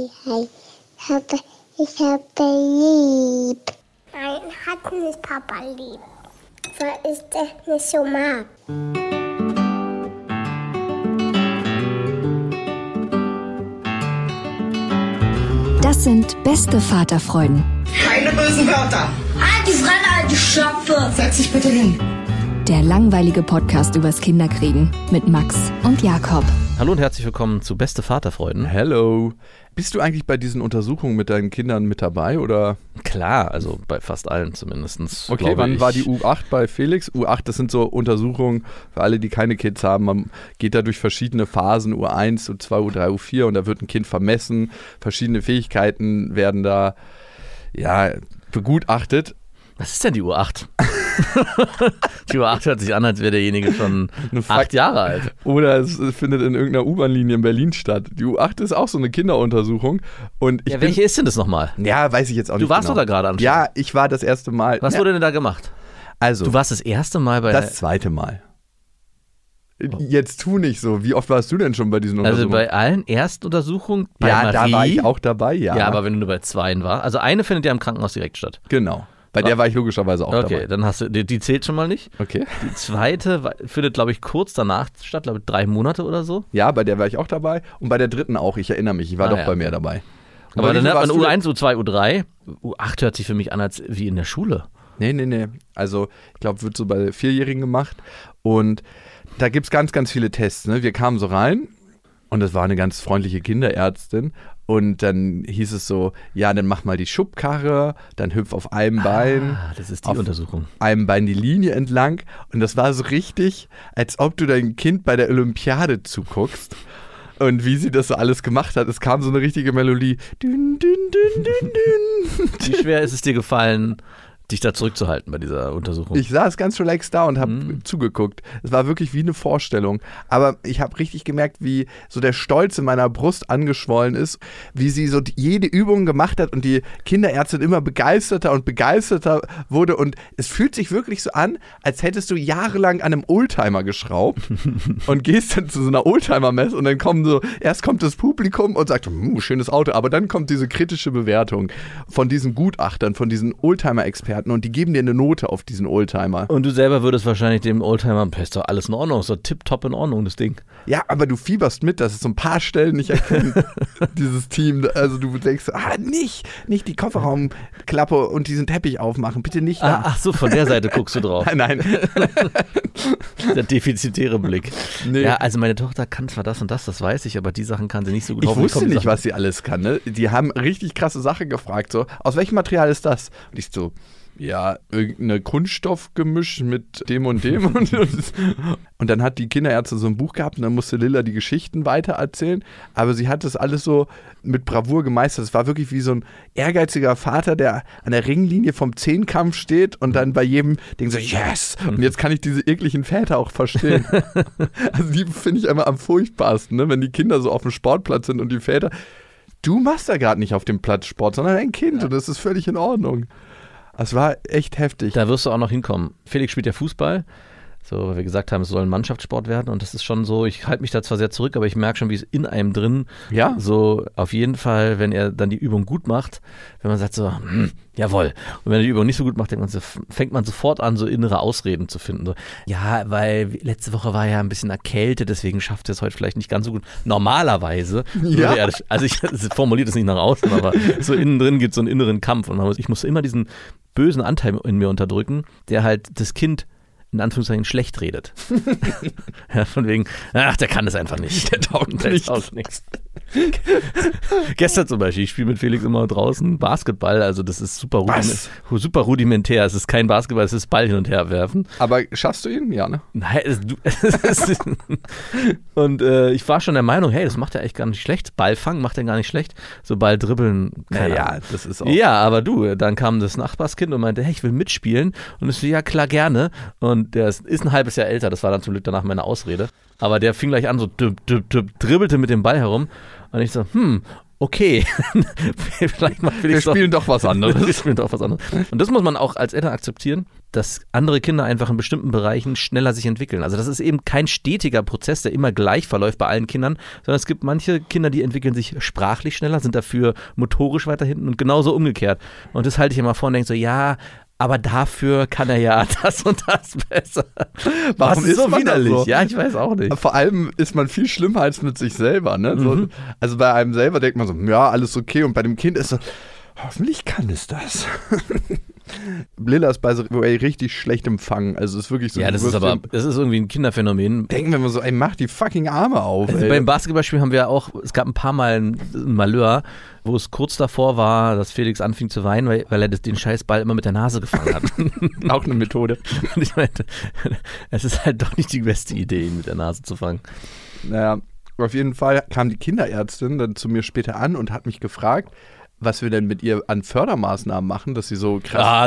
Ich habe lieb. Nein, hat nicht Papa lieb. Weil ich das nicht so mag. Das sind beste Vaterfreuden. Keine bösen Wörter. Halt die Fremde, alte Schöpfe. Setz dich bitte hin. Der langweilige Podcast übers Kinderkriegen mit Max und Jakob. Hallo und herzlich willkommen zu Beste Vaterfreuden. Hello. Bist du eigentlich bei diesen Untersuchungen mit deinen Kindern mit dabei, oder? Klar, also bei fast allen zumindest. Okay, wann war die U8 bei Felix? U8, das sind so Untersuchungen für alle, die keine Kids haben. Man geht da durch verschiedene Phasen, U1, U2, U3, U4 und da wird ein Kind vermessen. Verschiedene Fähigkeiten werden da begutachtet. Was ist denn die U8? Die U8 hört sich an, als wäre derjenige schon 8 Jahre alt. Oder es findet in irgendeiner U-Bahn-Linie in Berlin statt. Die U8 ist auch so eine Kinderuntersuchung. Und welche ist denn das nochmal? Ja, weiß ich jetzt auch nicht. Du warst genau. doch da gerade anscheinend. Ja, ich war das erste Mal. Was wurde denn da gemacht? Also, du warst das erste Mal bei... Das zweite Mal. Jetzt tu nicht so. Wie oft warst du denn schon bei diesen Untersuchungen? Also bei allen Erstuntersuchungen? Bei Marie? Da war ich auch dabei, ja. Ja, aber wenn du nur bei 2 warst. Also eine findet ja im Krankenhaus direkt statt. Genau. Bei der war ich logischerweise auch dabei. Okay, dann hast du, die zählt schon mal nicht. Okay. Die zweite findet, glaube ich, kurz danach statt, glaube ich 3 Monate oder so. Ja, bei der war ich auch dabei und bei der dritten auch. Ich erinnere mich, ich war doch bei mir dabei. Aber dann hat man U1, U2, U3. U8 hört sich für mich an, als wie in der Schule. Nee. Also, ich glaube, wird so bei 4-Jährigen gemacht. Und da gibt es ganz, ganz viele Tests. Ne? Wir kamen so rein und das war eine ganz freundliche Kinderärztin. Und dann hieß es so, ja, dann mach mal die Schubkarre, dann hüpf auf einem Bein. Das ist die Untersuchung. Einem Bein die Linie entlang. Und das war so richtig, als ob du dein Kind bei der Olympiade zuguckst. Und wie sie das so alles gemacht hat, es kam so eine richtige Melodie. Dün, dün, dün, dün, dün. Wie schwer ist es dir gefallen, dich da zurückzuhalten bei dieser Untersuchung? Ich saß ganz relaxed da und habe zugeguckt. Es war wirklich wie eine Vorstellung. Aber ich habe richtig gemerkt, wie so der Stolz in meiner Brust angeschwollen ist, wie sie so jede Übung gemacht hat und die Kinderärztin immer begeisterter und begeisterter wurde. Und es fühlt sich wirklich so an, als hättest du jahrelang an einem Oldtimer geschraubt und gehst dann zu so einer Oldtimer-Messe und dann erst kommt das Publikum und sagt, schönes Auto, aber dann kommt diese kritische Bewertung von diesen Gutachtern, von diesen Oldtimer-Experten. Und die geben dir eine Note auf diesen Oldtimer. Und du selber würdest wahrscheinlich dem Oldtimer, ist doch alles in Ordnung, ist doch tipptopp in Ordnung, das Ding. Ja, aber du fieberst mit, dass es so ein paar Stellen nicht erkennt, dieses Team. Also du denkst, nicht die Kofferraumklappe und diesen Teppich aufmachen, bitte nicht da. Ach so, von der Seite guckst du drauf. Nein. Der defizitäre Blick. Nee. Ja, also meine Tochter kann zwar das und das weiß ich, aber die Sachen kann sie nicht so gut. Ich wusste nicht, was sie alles kann. Ne? Die haben richtig krasse Sachen gefragt, so, aus welchem Material ist das? Und ich so, ja, irgendein Kunststoffgemisch mit dem und dem. Und dann hat die Kinderärztin so ein Buch gehabt und dann musste Lilla die Geschichten weitererzählen. Aber sie hat das alles so mit Bravour gemeistert. Es war wirklich wie so ein ehrgeiziger Vater, der an der Ringlinie vom Zehnkampf steht und dann bei jedem Ding so, yes! Und jetzt kann ich diese ekligen Väter auch verstehen. Also die finde ich immer am furchtbarsten, ne? Wenn die Kinder so auf dem Sportplatz sind und die Väter, du machst da gerade nicht auf dem Platz Sport, sondern ein Kind und das ist völlig in Ordnung. Es war echt heftig. Da wirst du auch noch hinkommen. Felix spielt ja Fußball, so, weil wir gesagt haben, es soll ein Mannschaftssport werden und das ist schon so, ich halte mich da zwar sehr zurück, aber ich merke schon, wie es in einem drin, so auf jeden Fall, wenn er dann die Übung gut macht, wenn man sagt so, jawohl. Und wenn er die Übung nicht so gut macht, fängt man sofort an, so innere Ausreden zu finden. So, ja, weil letzte Woche war ja ein bisschen erkältet, deswegen schafft er es heute vielleicht nicht ganz so gut. Normalerweise, also ich formuliere das nicht nach außen, aber so innen drin gibt es so einen inneren Kampf und ich muss immer diesen bösen Anteil in mir unterdrücken, der halt das Kind in Anführungszeichen schlecht redet. Ja, von wegen, der kann das einfach nicht. Der taugt nichts. Gestern zum Beispiel, ich spiele mit Felix immer draußen Basketball, also das ist super rudimentär. Es ist kein Basketball, es ist Ball hin und her werfen. Aber schaffst du ihn? Ja, ne? Nein, und ich war schon der Meinung, hey, das macht er echt gar nicht schlecht. Ball fangen macht er gar nicht schlecht. So Ball dribbeln, keine Ahnung. Das ist auch. Ja, aber dann kam das Nachbarskind und meinte, hey, ich will mitspielen. Und ich so, ja klar, gerne. Und der ist ein halbes Jahr älter, das war dann zum Glück danach meine Ausrede. Aber der fing gleich an, so dribbelte mit dem Ball herum. Und ich so, okay, vielleicht mal wir spielen doch was anderes. Wir spielen doch was anderes. Und das muss man auch als Eltern akzeptieren, dass andere Kinder einfach in bestimmten Bereichen schneller sich entwickeln. Also das ist eben kein stetiger Prozess, der immer gleich verläuft bei allen Kindern, sondern es gibt manche Kinder, die entwickeln sich sprachlich schneller, sind dafür motorisch weiter hinten und genauso umgekehrt. Und das halte ich immer vor und denke so, ja, aber dafür kann er ja das und das besser. Warum ist so man widerlich? so? Ja, ich weiß auch nicht. Vor allem ist man viel schlimmer als mit sich selber. Ne? So, also bei einem selber denkt man so, ja, alles okay. Und bei dem Kind ist so, hoffentlich kann es das. Lilla ist by the way richtig schlecht empfangen. Also es ist wirklich so. Ja, das ist irgendwie ein Kinderphänomen. Denken wir mal so, ey, mach die fucking Arme auf. Also beim Basketballspiel haben wir auch, es gab ein paar Mal ein Malheur, wo es kurz davor war, dass Felix anfing zu weinen, weil er den Scheißball immer mit der Nase gefangen hat. Auch eine Methode. Und ich meinte, es ist halt doch nicht die beste Idee, ihn mit der Nase zu fangen. Naja, auf jeden Fall kam die Kinderärztin dann zu mir später an und hat mich gefragt, was wir denn mit ihr an Fördermaßnahmen machen, dass sie so krass...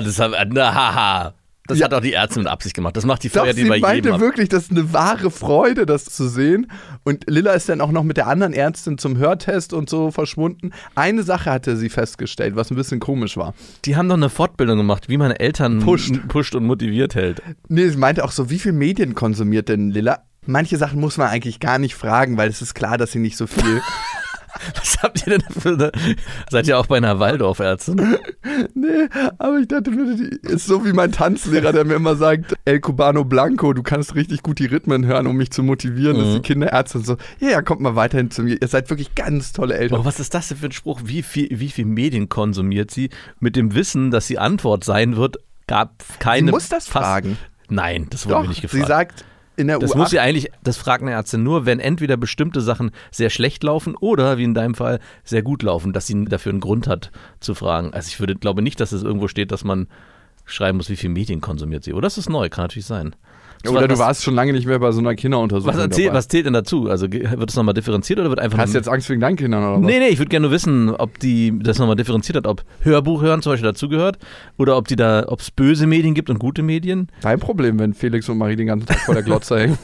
Das hat auch die Ärztin mit Absicht gemacht. Das macht die Feuer, die bei jedem. Sie meinte wirklich, das ist eine wahre Freude, das zu sehen. Und Lilla ist dann auch noch mit der anderen Ärztin zum Hörtest und so verschwunden. Eine Sache hatte sie festgestellt, was ein bisschen komisch war. Die haben doch eine Fortbildung gemacht, wie man Eltern pusht und motiviert hält. Nee, sie meinte auch so, wie viel Medien konsumiert denn Lilla? Manche Sachen muss man eigentlich gar nicht fragen, weil es ist klar, dass sie nicht so viel... Was habt ihr denn für eine... Seid ihr auch bei einer Waldorfärztin? Nee, aber ich dachte, die ist so wie mein Tanzlehrer, der mir immer sagt, El Cubano Blanco, du kannst richtig gut die Rhythmen hören, um mich zu motivieren, dass die Kinderärzte so, ja, kommt mal weiterhin zu mir. Ihr seid wirklich ganz tolle Eltern. Aber was ist das denn für ein Spruch? Wie viel Medien konsumiert sie? Mit dem Wissen, dass die Antwort sein wird, gab keine... Sie muss das fragen. Nein, das wurde mir nicht gefragt. Sie sagt... Das muss sie eigentlich, das fragt eine Ärztin nur, wenn entweder bestimmte Sachen sehr schlecht laufen oder, wie in deinem Fall, sehr gut laufen, dass sie dafür einen Grund hat zu fragen. Also ich glaube nicht, dass es irgendwo steht, dass man schreiben muss, wie viel Medien konsumiert sie. Oder das ist neu, kann natürlich sein. Oder du warst schon lange nicht mehr bei so einer Kinderuntersuchung Was zählt denn dazu? Also wird es nochmal differenziert oder wird einfach... Hast du jetzt Angst wegen deinen Kindern oder was? Nee, ich würde gerne nur wissen, ob die das nochmal differenziert hat, ob Hörbuch hören zum Beispiel dazugehört oder ob es böse Medien gibt und gute Medien. Dein Problem, wenn Felix und Marie den ganzen Tag vor der Glotze hängen.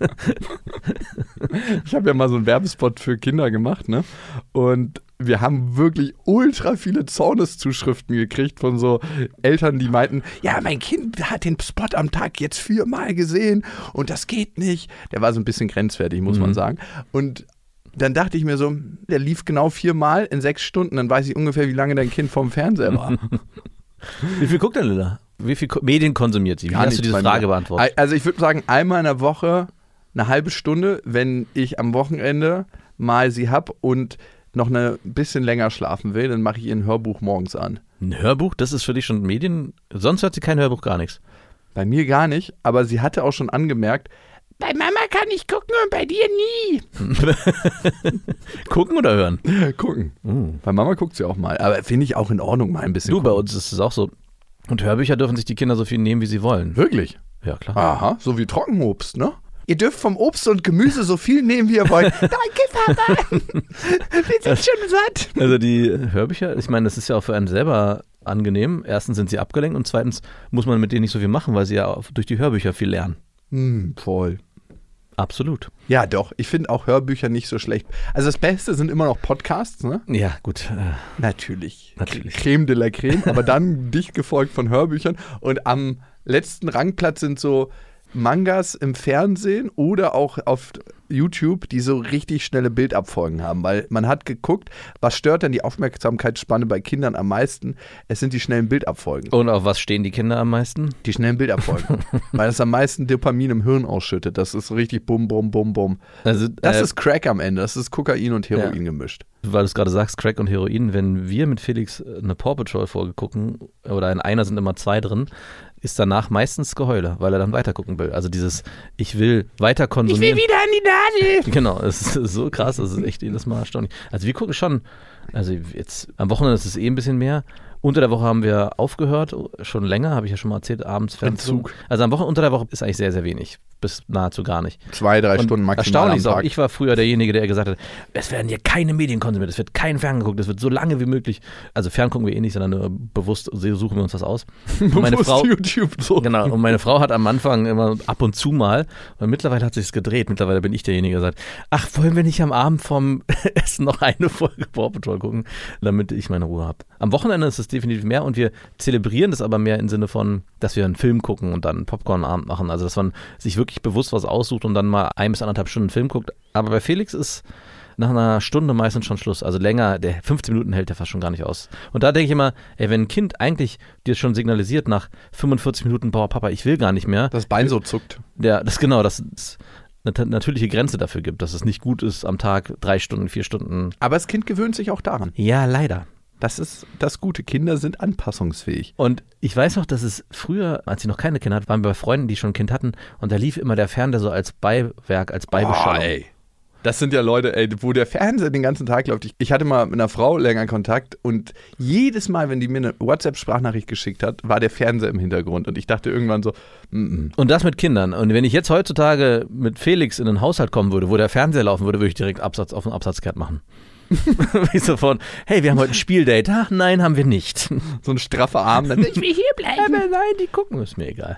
Ich habe ja mal so einen Werbespot für Kinder gemacht, ne? Und wir haben wirklich ultra viele Zorneszuschriften gekriegt von so Eltern, die meinten, ja, mein Kind hat den Spot am Tag jetzt 4-mal gesehen und das geht nicht. Der war so ein bisschen grenzwertig, muss man sagen. Und dann dachte ich mir so, der lief genau 4-mal in 6 Stunden, dann weiß ich ungefähr, wie lange dein Kind vorm Fernseher war. Wie viel guckt denn Lilla? Wie viel Medien konsumiert sie? Wie hast du diese Frage beantwortet? Also ich würde sagen, einmal in der Woche eine halbe Stunde, wenn ich am Wochenende mal sie habe und noch ein bisschen länger schlafen will, dann mache ich ihr ein Hörbuch morgens an. Ein Hörbuch? Das ist für dich schon Medien? Sonst hört sie kein Hörbuch, gar nichts. Bei mir gar nicht, aber sie hatte auch schon angemerkt, bei Mama kann ich gucken und bei dir nie. Gucken oder hören? Gucken. Bei Mama guckt sie auch mal, aber finde ich auch in Ordnung, mal ein bisschen gucken. Bei uns ist es auch so. Und Hörbücher dürfen sich die Kinder so viel nehmen, wie sie wollen. Wirklich? Ja, klar. Aha, so wie Trockenobst, ne? Ihr dürft vom Obst und Gemüse so viel nehmen, wie ihr wollt. Danke, Papa. Wir sind schon satt. Also die Hörbücher, ich meine, das ist ja auch für einen selber angenehm. Erstens sind sie abgelenkt und zweitens muss man mit denen nicht so viel machen, weil sie ja durch die Hörbücher viel lernen. Voll. Absolut. Ja, doch. Ich finde auch Hörbücher nicht so schlecht. Also das Beste sind immer noch Podcasts, ne? Ja, gut. Natürlich. Creme de la Creme, aber dann dicht gefolgt von Hörbüchern. Und am letzten Rangplatz sind so Mangas im Fernsehen oder auch auf YouTube, die so richtig schnelle Bildabfolgen haben, weil man hat geguckt, was stört denn die Aufmerksamkeitsspanne bei Kindern am meisten? Es sind die schnellen Bildabfolgen. Und auf was stehen die Kinder am meisten? Die schnellen Bildabfolgen, weil es am meisten Dopamin im Hirn ausschüttet. Das ist richtig bum, bum, bum, bum. Also, das ist Crack am Ende, das ist Kokain und Heroin gemischt. Weil du es gerade sagst, Crack und Heroin, wenn wir mit Felix eine Paw Patrol-Folge gucken, oder in einer sind immer 2 drin, ist danach meistens Geheule, weil er dann weiter gucken will. Also dieses, ich will weiter konsumieren. Ich will wieder an die Nadel. Genau, es ist so krass, das ist echt jedes Mal erstaunlich. Also wir gucken schon, also jetzt am Wochenende ist es ein bisschen mehr. Unter der Woche haben wir aufgehört, schon länger, habe ich ja schon mal erzählt, abends Fernsehen. Also am Wochenende, unter der Woche ist eigentlich sehr, sehr wenig, bis nahezu gar nicht. 2-3 Stunden maximal erstaunlich am Tag. Auch, ich war früher derjenige, der gesagt hat, es werden hier keine Medien konsumiert, es wird kein Fern geguckt, es wird so lange wie möglich. Also Fern gucken wir eh nicht, sondern nur bewusst suchen wir uns was aus. Meine Frau, YouTube so. Genau, und meine Frau hat am Anfang immer ab und zu mal, und mittlerweile hat sich's gedreht, mittlerweile bin ich derjenige, der sagt, ach, wollen wir nicht am Abend vom Essen noch eine Folge Paw Patrol gucken, damit ich meine Ruhe habe. Am Wochenende ist es definitiv mehr und wir zelebrieren das aber mehr im Sinne von, dass wir einen Film gucken und dann einen Popcorn-Abend machen, also dass man sich wirklich bewusst was aussucht und dann mal 1 bis 1,5 Stunden Film guckt. Aber bei Felix ist nach einer Stunde meistens schon Schluss. Also länger, der 15 Minuten hält der fast schon gar nicht aus. Und da denke ich immer, ey, wenn ein Kind eigentlich dir schon signalisiert nach 45 Minuten, boah, Papa, ich will gar nicht mehr. Das Bein so zuckt. Ja, dass es eine natürliche Grenze dafür gibt, dass es nicht gut ist, am Tag 3 Stunden, 4 Stunden. Aber das Kind gewöhnt sich auch daran. Ja, leider. Das ist das Gute. Kinder sind anpassungsfähig. Und ich weiß noch, dass es früher, als ich noch keine Kinder hatte, waren wir bei Freunden, die schon ein Kind hatten und da lief immer der Fernseher so als Beiwerk, als Beibeschallung. Oh, ey. Das sind ja Leute, ey, wo der Fernseher den ganzen Tag läuft. Ich hatte mal mit einer Frau länger Kontakt und jedes Mal, wenn die mir eine WhatsApp-Sprachnachricht geschickt hat, war der Fernseher im Hintergrund und ich dachte irgendwann so, Und das mit Kindern. Und wenn ich jetzt heutzutage mit Felix in einen Haushalt kommen würde, wo der Fernseher laufen würde, würde ich direkt Absatz auf den Absatzkehrt machen. Ich sofort, hey, wir haben heute ein Spieldate. Ach, nein, haben wir nicht. So ein straffer Arm. Dann ich will hier bleiben. Aber nein, die gucken, ist mir egal.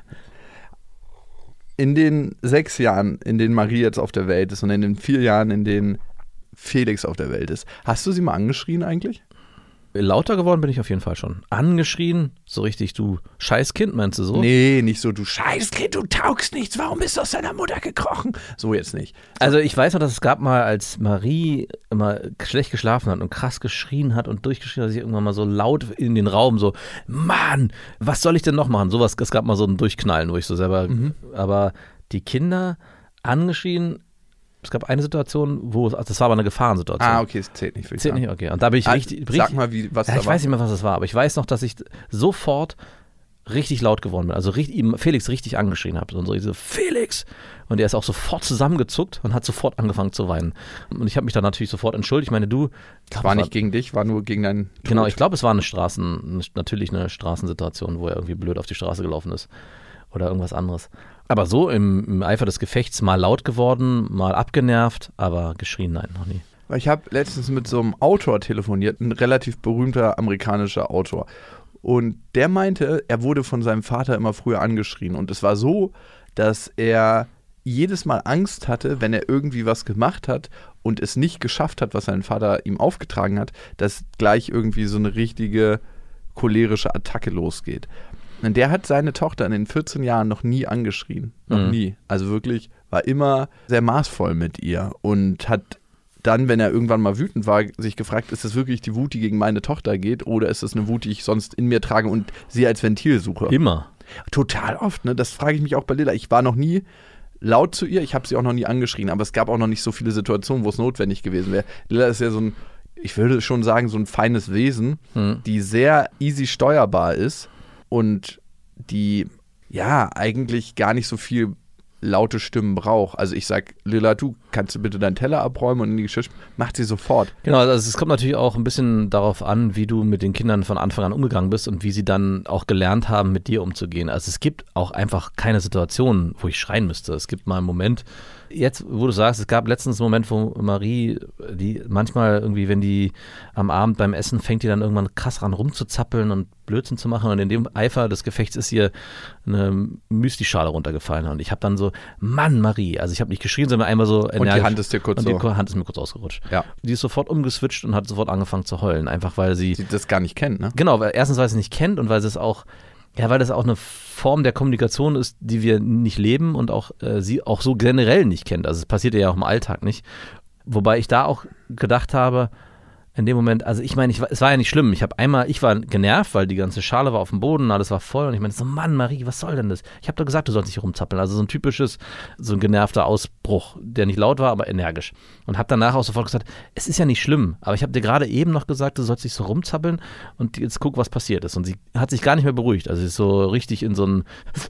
In den 6 Jahren, in denen Marie jetzt auf der Welt ist und in den 4 Jahren, in denen Felix auf der Welt ist, hast du sie mal angeschrien eigentlich? Lauter geworden bin ich auf jeden Fall schon. Angeschrien, so richtig, du Scheißkind, meinst du so? Nee, nicht so, du Scheißkind, du taugst nichts, warum bist du aus deiner Mutter gekrochen? So jetzt nicht. Also ich weiß noch, dass es gab mal, als Marie immer schlecht geschlafen hat und krass geschrien hat und durchgeschrien hat, dass ich irgendwann mal so laut in den Raum so, Mann, was soll ich denn noch machen? Sowas, es gab mal so ein Durchknallen, wo ich so selber, aber die Kinder angeschrien. Es gab eine Situation, das war aber eine Gefahrensituation. Ah, okay, es zählt nicht für dich. Zählt nicht, okay. Und da bin ich richtig. Sag mal, was da war. Ich weiß nicht mehr, was das war, aber ich weiß noch, dass ich sofort richtig laut geworden bin. Also Felix richtig angeschrien habe. Und so, Felix! Und er ist auch sofort zusammengezuckt und hat sofort angefangen zu weinen. Und ich habe mich dann natürlich sofort entschuldigt. Ich meine, war nicht gegen dich, war nur gegen deinen Tod. Genau, ich glaube, es war natürlich eine Straßensituation, wo er irgendwie blöd auf die Straße gelaufen ist. Oder irgendwas anderes. Aber so im Eifer des Gefechts mal laut geworden, mal abgenervt, aber geschrien, nein, noch nie. Ich habe letztens mit so einem Autor telefoniert, ein relativ berühmter amerikanischer Autor. Und der meinte, er wurde von seinem Vater immer früher angeschrien. Und es war so, dass er jedes Mal Angst hatte, wenn er irgendwie was gemacht hat und es nicht geschafft hat, was sein Vater ihm aufgetragen hat, dass gleich irgendwie so eine richtige cholerische Attacke losgeht. Und der hat seine Tochter in den 14 Jahren noch nie angeschrien. Noch nie. Also wirklich war immer sehr maßvoll mit ihr und hat dann, wenn er irgendwann mal wütend war, sich gefragt, ist das wirklich die Wut, die gegen meine Tochter geht oder ist das eine Wut, die ich sonst in mir trage und sie als Ventil suche? Immer. Total oft, ne? Das frage ich mich auch bei Lilla. Ich war noch nie laut zu ihr, ich habe sie auch noch nie angeschrien, aber es gab auch noch nicht so viele Situationen, wo es notwendig gewesen wäre. Lilla ist ja so ein, ich würde schon sagen, so ein feines Wesen, die sehr easy steuerbar ist. Und die, ja, eigentlich gar nicht so viel laute Stimmen braucht. Also ich sag, Lilla, du kannst du bitte deinen Teller abräumen und in die Geschirr, macht sie sofort. Genau, also es kommt natürlich auch ein bisschen darauf an, wie du mit den Kindern von Anfang an umgegangen bist und wie sie dann auch gelernt haben, mit dir umzugehen. Also es gibt auch einfach keine Situation, wo ich schreien müsste. Es gibt mal einen Moment, jetzt, wo du sagst, es gab letztens einen Moment, wo Marie, die manchmal irgendwie, wenn die am Abend beim Essen fängt, die dann irgendwann krass ran rumzuzappeln und Blödsinn zu machen und in dem Eifer des Gefechts ist ihr eine Müsli-Schale runtergefallen und ich habe dann so, Mann, Marie, also ich habe nicht geschrien, sondern einmal so energisch. Und die Hand ist dir kurz und die Hand ist mir kurz ausgerutscht. Ja. Die ist sofort umgeswitcht und hat sofort angefangen zu heulen, einfach weil sie das gar nicht kennt, ne? Genau, weil erstens, weil sie es nicht kennt und weil sie es auch, ja, weil das auch eine Form der Kommunikation ist, die wir nicht leben und auch sie auch so generell nicht kennt. Also es passiert ja auch im Alltag nicht. Wobei ich da auch gedacht habe, in dem Moment, also ich meine, es war ja nicht schlimm. Ich war genervt, weil die ganze Schale war auf dem Boden, alles war voll und ich meine so, Mann, Marie, was soll denn das? Ich habe doch gesagt, du sollst nicht rumzappeln. Also so ein typisches, so ein genervter Ausbruch, der nicht laut war, aber energisch. Und habe danach auch sofort gesagt, es ist ja nicht schlimm, aber ich habe dir gerade eben noch gesagt, du sollst nicht so rumzappeln und jetzt guck, was passiert ist. Und sie hat sich gar nicht mehr beruhigt. Also sie ist so richtig in so ein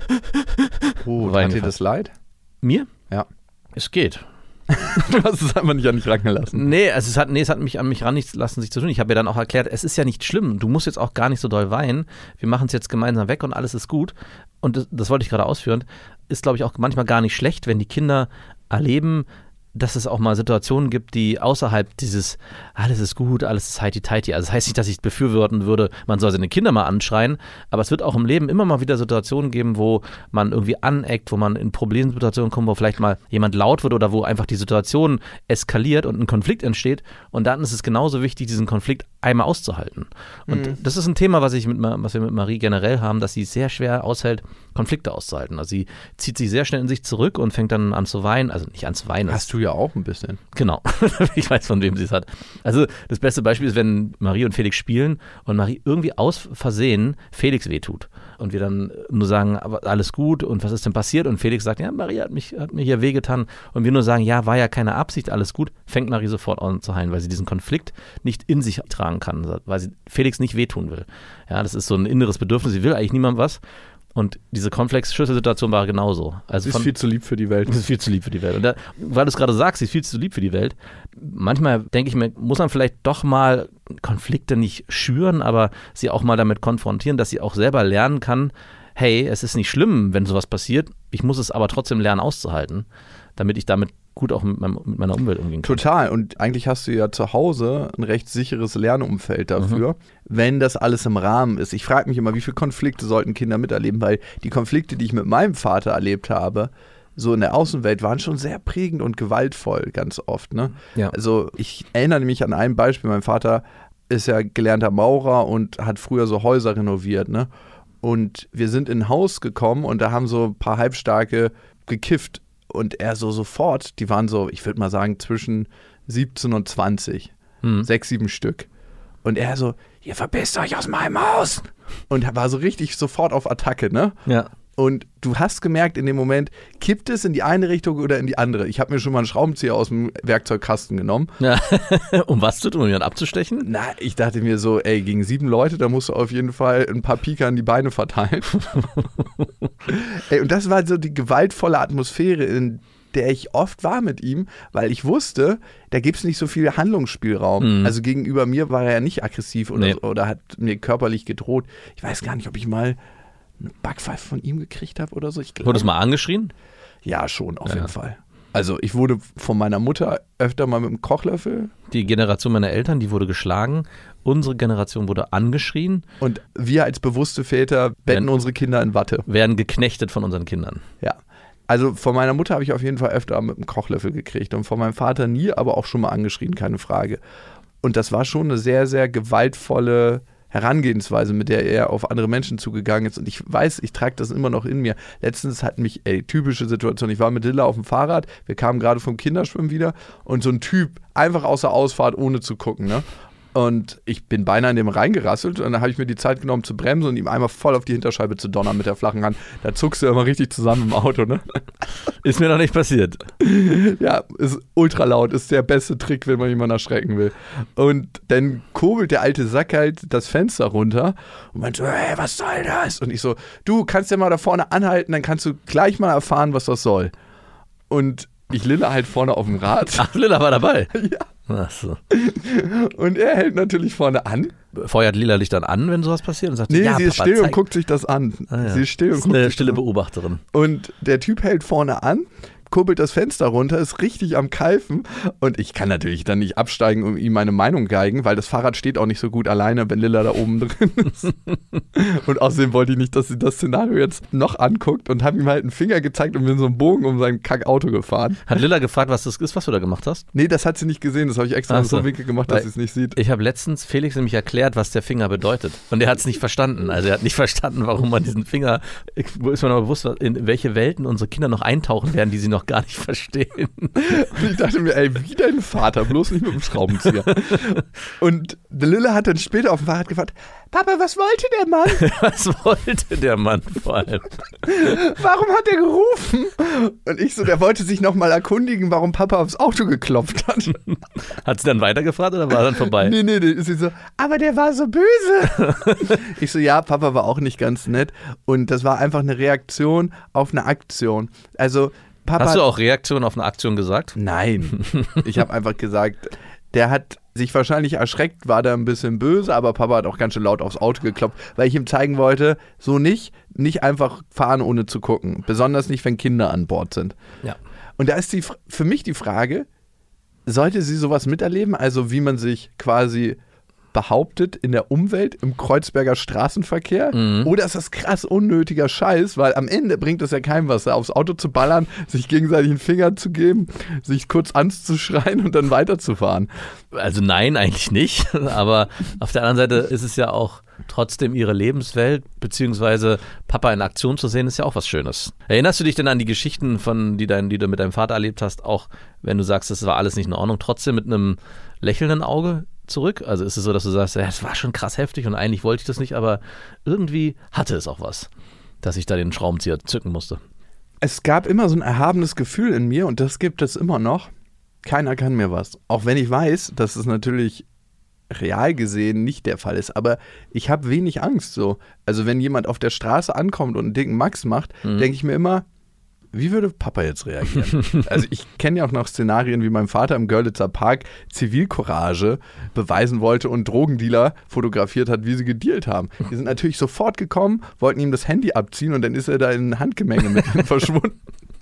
hat dir das leid? Mir? Ja. Es geht. Du hast es einfach nicht an dich rangelassen. Nee, es hat mich an mich ranlassen, sich zu tun. Ich habe ihr dann auch erklärt, es ist ja nicht schlimm. Du musst jetzt auch gar nicht so doll weinen. Wir machen es jetzt gemeinsam weg und alles ist gut. Und das wollte ich gerade ausführen. Ist, glaube ich, auch manchmal gar nicht schlecht, wenn die Kinder erleben, dass es auch mal Situationen gibt, die außerhalb dieses alles ist gut, alles ist heiti-teiti. Also das heißt nicht, dass ich befürworten würde, man soll seine Kinder mal anschreien, aber es wird auch im Leben immer mal wieder Situationen geben, wo man irgendwie aneckt, wo man in Problemsituationen kommt, wo vielleicht mal jemand laut wird oder wo einfach die Situation eskaliert und ein Konflikt entsteht und dann ist es genauso wichtig, diesen Konflikt einmal auszuhalten. Und das ist ein Thema, was wir mit Marie generell haben, dass sie sehr schwer aushält, Konflikte auszuhalten. Also sie zieht sich sehr schnell in sich zurück und fängt dann an zu weinen, also nicht an zu weinen. Hast du ja auch ein bisschen. Genau, ich weiß, von wem sie es hat. Also das beste Beispiel ist, wenn Marie und Felix spielen und Marie irgendwie aus Versehen Felix wehtut und wir dann nur sagen, aber alles gut und was ist denn passiert? Und Felix sagt, ja, Marie hat mir hier wehgetan und wir nur sagen, ja, war ja keine Absicht, alles gut, fängt Marie sofort an zu heulen, weil sie diesen Konflikt nicht in sich tragen kann, weil sie Felix nicht wehtun will. Ja, das ist so ein inneres Bedürfnis, sie will eigentlich niemandem was. Und diese Cornflakes-Schüsselsituation war genauso. Also sie ist viel zu lieb für die Welt. Sie ist viel zu lieb für die Welt. Und weil du es gerade sagst, sie ist viel zu lieb für die Welt. Manchmal denke ich mir, muss man vielleicht doch mal Konflikte nicht schüren, aber sie auch mal damit konfrontieren, dass sie auch selber lernen kann, hey, es ist nicht schlimm, wenn sowas passiert, ich muss es aber trotzdem lernen auszuhalten, damit ich damit gut auch mit meiner Umwelt umgehen kann. Total. Und eigentlich hast du ja zu Hause ein recht sicheres Lernumfeld dafür, wenn das alles im Rahmen ist. Ich frage mich immer, wie viele Konflikte sollten Kinder miterleben, weil die Konflikte, die ich mit meinem Vater erlebt habe, so in der Außenwelt, waren schon sehr prägend und gewaltvoll ganz oft. Ne? Ja. Also ich erinnere mich an ein Beispiel. Mein Vater ist ja gelernter Maurer und hat früher so Häuser renoviert. Ne? Und wir sind in ein Haus gekommen und da haben so ein paar Halbstarke gekifft. Und er so sofort, die waren so, ich würde mal sagen, zwischen 17 und 20. 6, 7 Stück. Und er so, ihr verpisst euch aus meinem Haus. Und er war so richtig sofort auf Attacke, ne? Ja. Und du hast gemerkt in dem Moment, kippt es in die eine Richtung oder in die andere. Ich habe mir schon mal einen Schraubenzieher aus dem Werkzeugkasten genommen. Ja. Um was zu tun, um jemanden abzustechen? Na, ich dachte mir so, ey, gegen 7 Leute, da musst du auf jeden Fall ein paar Pika in die Beine verteilen. Ey, und das war so die gewaltvolle Atmosphäre, in der ich oft war mit ihm, weil ich wusste, da gibt es nicht so viel Handlungsspielraum. Also gegenüber mir war er ja nicht aggressiv oder hat mir körperlich gedroht. Ich weiß gar nicht, ob ich mal eine Backpfeife von ihm gekriegt habe oder so. Wurdest du mal angeschrien? Ja, schon, auf jeden Fall. Also ich wurde von meiner Mutter öfter mal mit einem Kochlöffel. Die Generation meiner Eltern, die wurde geschlagen. Unsere Generation wurde angeschrien. Und wir als bewusste Väter betten unsere Kinder in Watte. Werden geknechtet von unseren Kindern. Ja. Also von meiner Mutter habe ich auf jeden Fall öfter mit einem Kochlöffel gekriegt. Und von meinem Vater nie, aber auch schon mal angeschrien, keine Frage. Und das war schon eine sehr, sehr gewaltvolle Herangehensweise, mit der er auf andere Menschen zugegangen ist. Und ich weiß, ich trage das immer noch in mir. Letztens hat mich, typische Situation, ich war mit Lilla auf dem Fahrrad, wir kamen gerade vom Kinderschwimmen wieder und so ein Typ einfach aus der Ausfahrt, ohne zu gucken, ne? Und ich bin beinahe in dem reingerasselt und dann habe ich mir die Zeit genommen zu bremsen und ihm einmal voll auf die Hinterscheibe zu donnern mit der flachen Hand. Da zuckst du immer richtig zusammen im Auto, ne? Ist mir noch nicht passiert. Ja, ist ultra laut, ist der beste Trick, wenn man jemanden erschrecken will. Und dann kurbelt der alte Sack halt das Fenster runter und meint so, hey, was soll das? Und ich so, du kannst ja mal da vorne anhalten, dann kannst du gleich mal erfahren, was das soll. Und ich Lilla halt vorne auf dem Rad. Ach, Lilla war dabei? Ja. Ach so. Und er hält natürlich vorne an. Feuert Lilla dich dann an, wenn sowas passiert? Und sagt, nee, ja, sie ist Papa, still und guckt sich das an. Ah, ja. Sie ist still und ist guckt eine sich stille das an. Beobachterin. Und der Typ hält vorne an, kurbelt das Fenster runter, ist richtig am Keifen. Und ich kann natürlich dann nicht absteigen und ihm meine Meinung geigen, weil das Fahrrad steht auch nicht so gut alleine, wenn Lilla da oben drin ist. Und außerdem wollte ich nicht, dass sie das Szenario jetzt noch anguckt und habe ihm halt einen Finger gezeigt und bin so einen Bogen um sein Kackauto gefahren. Hat Lilla gefragt, was das ist, was du da gemacht hast? Nee, das hat sie nicht gesehen. Das habe ich extra in so einem Winkel gemacht, dass sie es nicht sieht. Ich habe letztens Felix nämlich erklärt, was der Finger bedeutet. Und er hat es nicht verstanden. Also er hat nicht verstanden, warum man diesen Finger, ist mir noch bewusst, in welche Welten unsere Kinder noch eintauchen werden, die sie noch gar nicht verstehen. Und ich dachte mir, ey, wie dein Vater, bloß nicht mit dem Schraubenzieher. Und Lilla hat dann später auf dem Fahrrad gefragt, Papa, was wollte der Mann? Was wollte der Mann vor allem? Warum hat er gerufen? Und ich so, der wollte sich nochmal erkundigen, warum Papa aufs Auto geklopft hat. Hat sie dann weitergefragt oder war er dann vorbei? Nee, sie so, aber der war so böse. Ich so, ja, Papa war auch nicht ganz nett. Und das war einfach eine Reaktion auf eine Aktion. Also Papa, hast du auch Reaktion auf eine Aktion gesagt? Nein. Ich habe einfach gesagt, der hat sich wahrscheinlich erschreckt, war da ein bisschen böse, aber Papa hat auch ganz schön laut aufs Auto geklopft, weil ich ihm zeigen wollte, so nicht einfach fahren ohne zu gucken. Besonders nicht, wenn Kinder an Bord sind. Ja. Und da ist für mich die Frage, sollte sie sowas miterleben? Also wie man sich quasi behauptet in der Umwelt, im Kreuzberger Straßenverkehr? Oder ist das krass unnötiger Scheiß? Weil am Ende bringt es ja keinem was, aufs Auto zu ballern, sich gegenseitig einen Finger zu geben, sich kurz anzuschreien und dann weiterzufahren. Also nein, eigentlich nicht. Aber auf der anderen Seite ist es ja auch trotzdem ihre Lebenswelt, beziehungsweise Papa in Aktion zu sehen, ist ja auch was Schönes. Erinnerst du dich denn an die Geschichten, die du mit deinem Vater erlebt hast, auch wenn du sagst, das war alles nicht in Ordnung, trotzdem mit einem lächelnden Auge zurück? Also ist es so, dass du sagst, ja, das war schon krass heftig und eigentlich wollte ich das nicht, aber irgendwie hatte es auch was, dass ich da den Schraubenzieher zücken musste. Es gab immer so ein erhabenes Gefühl in mir und das gibt es immer noch. Keiner kann mir was. Auch wenn ich weiß, dass es natürlich real gesehen nicht der Fall ist, aber ich habe wenig Angst so. Also wenn jemand auf der Straße ankommt und einen dicken Max macht, denke ich mir immer, wie würde Papa jetzt reagieren? Also ich kenne ja auch noch Szenarien, wie mein Vater im Görlitzer Park Zivilcourage beweisen wollte und Drogendealer fotografiert hat, wie sie gedealt haben. Die sind natürlich sofort gekommen, wollten ihm das Handy abziehen und dann ist er da in ein Handgemenge mit verschwunden.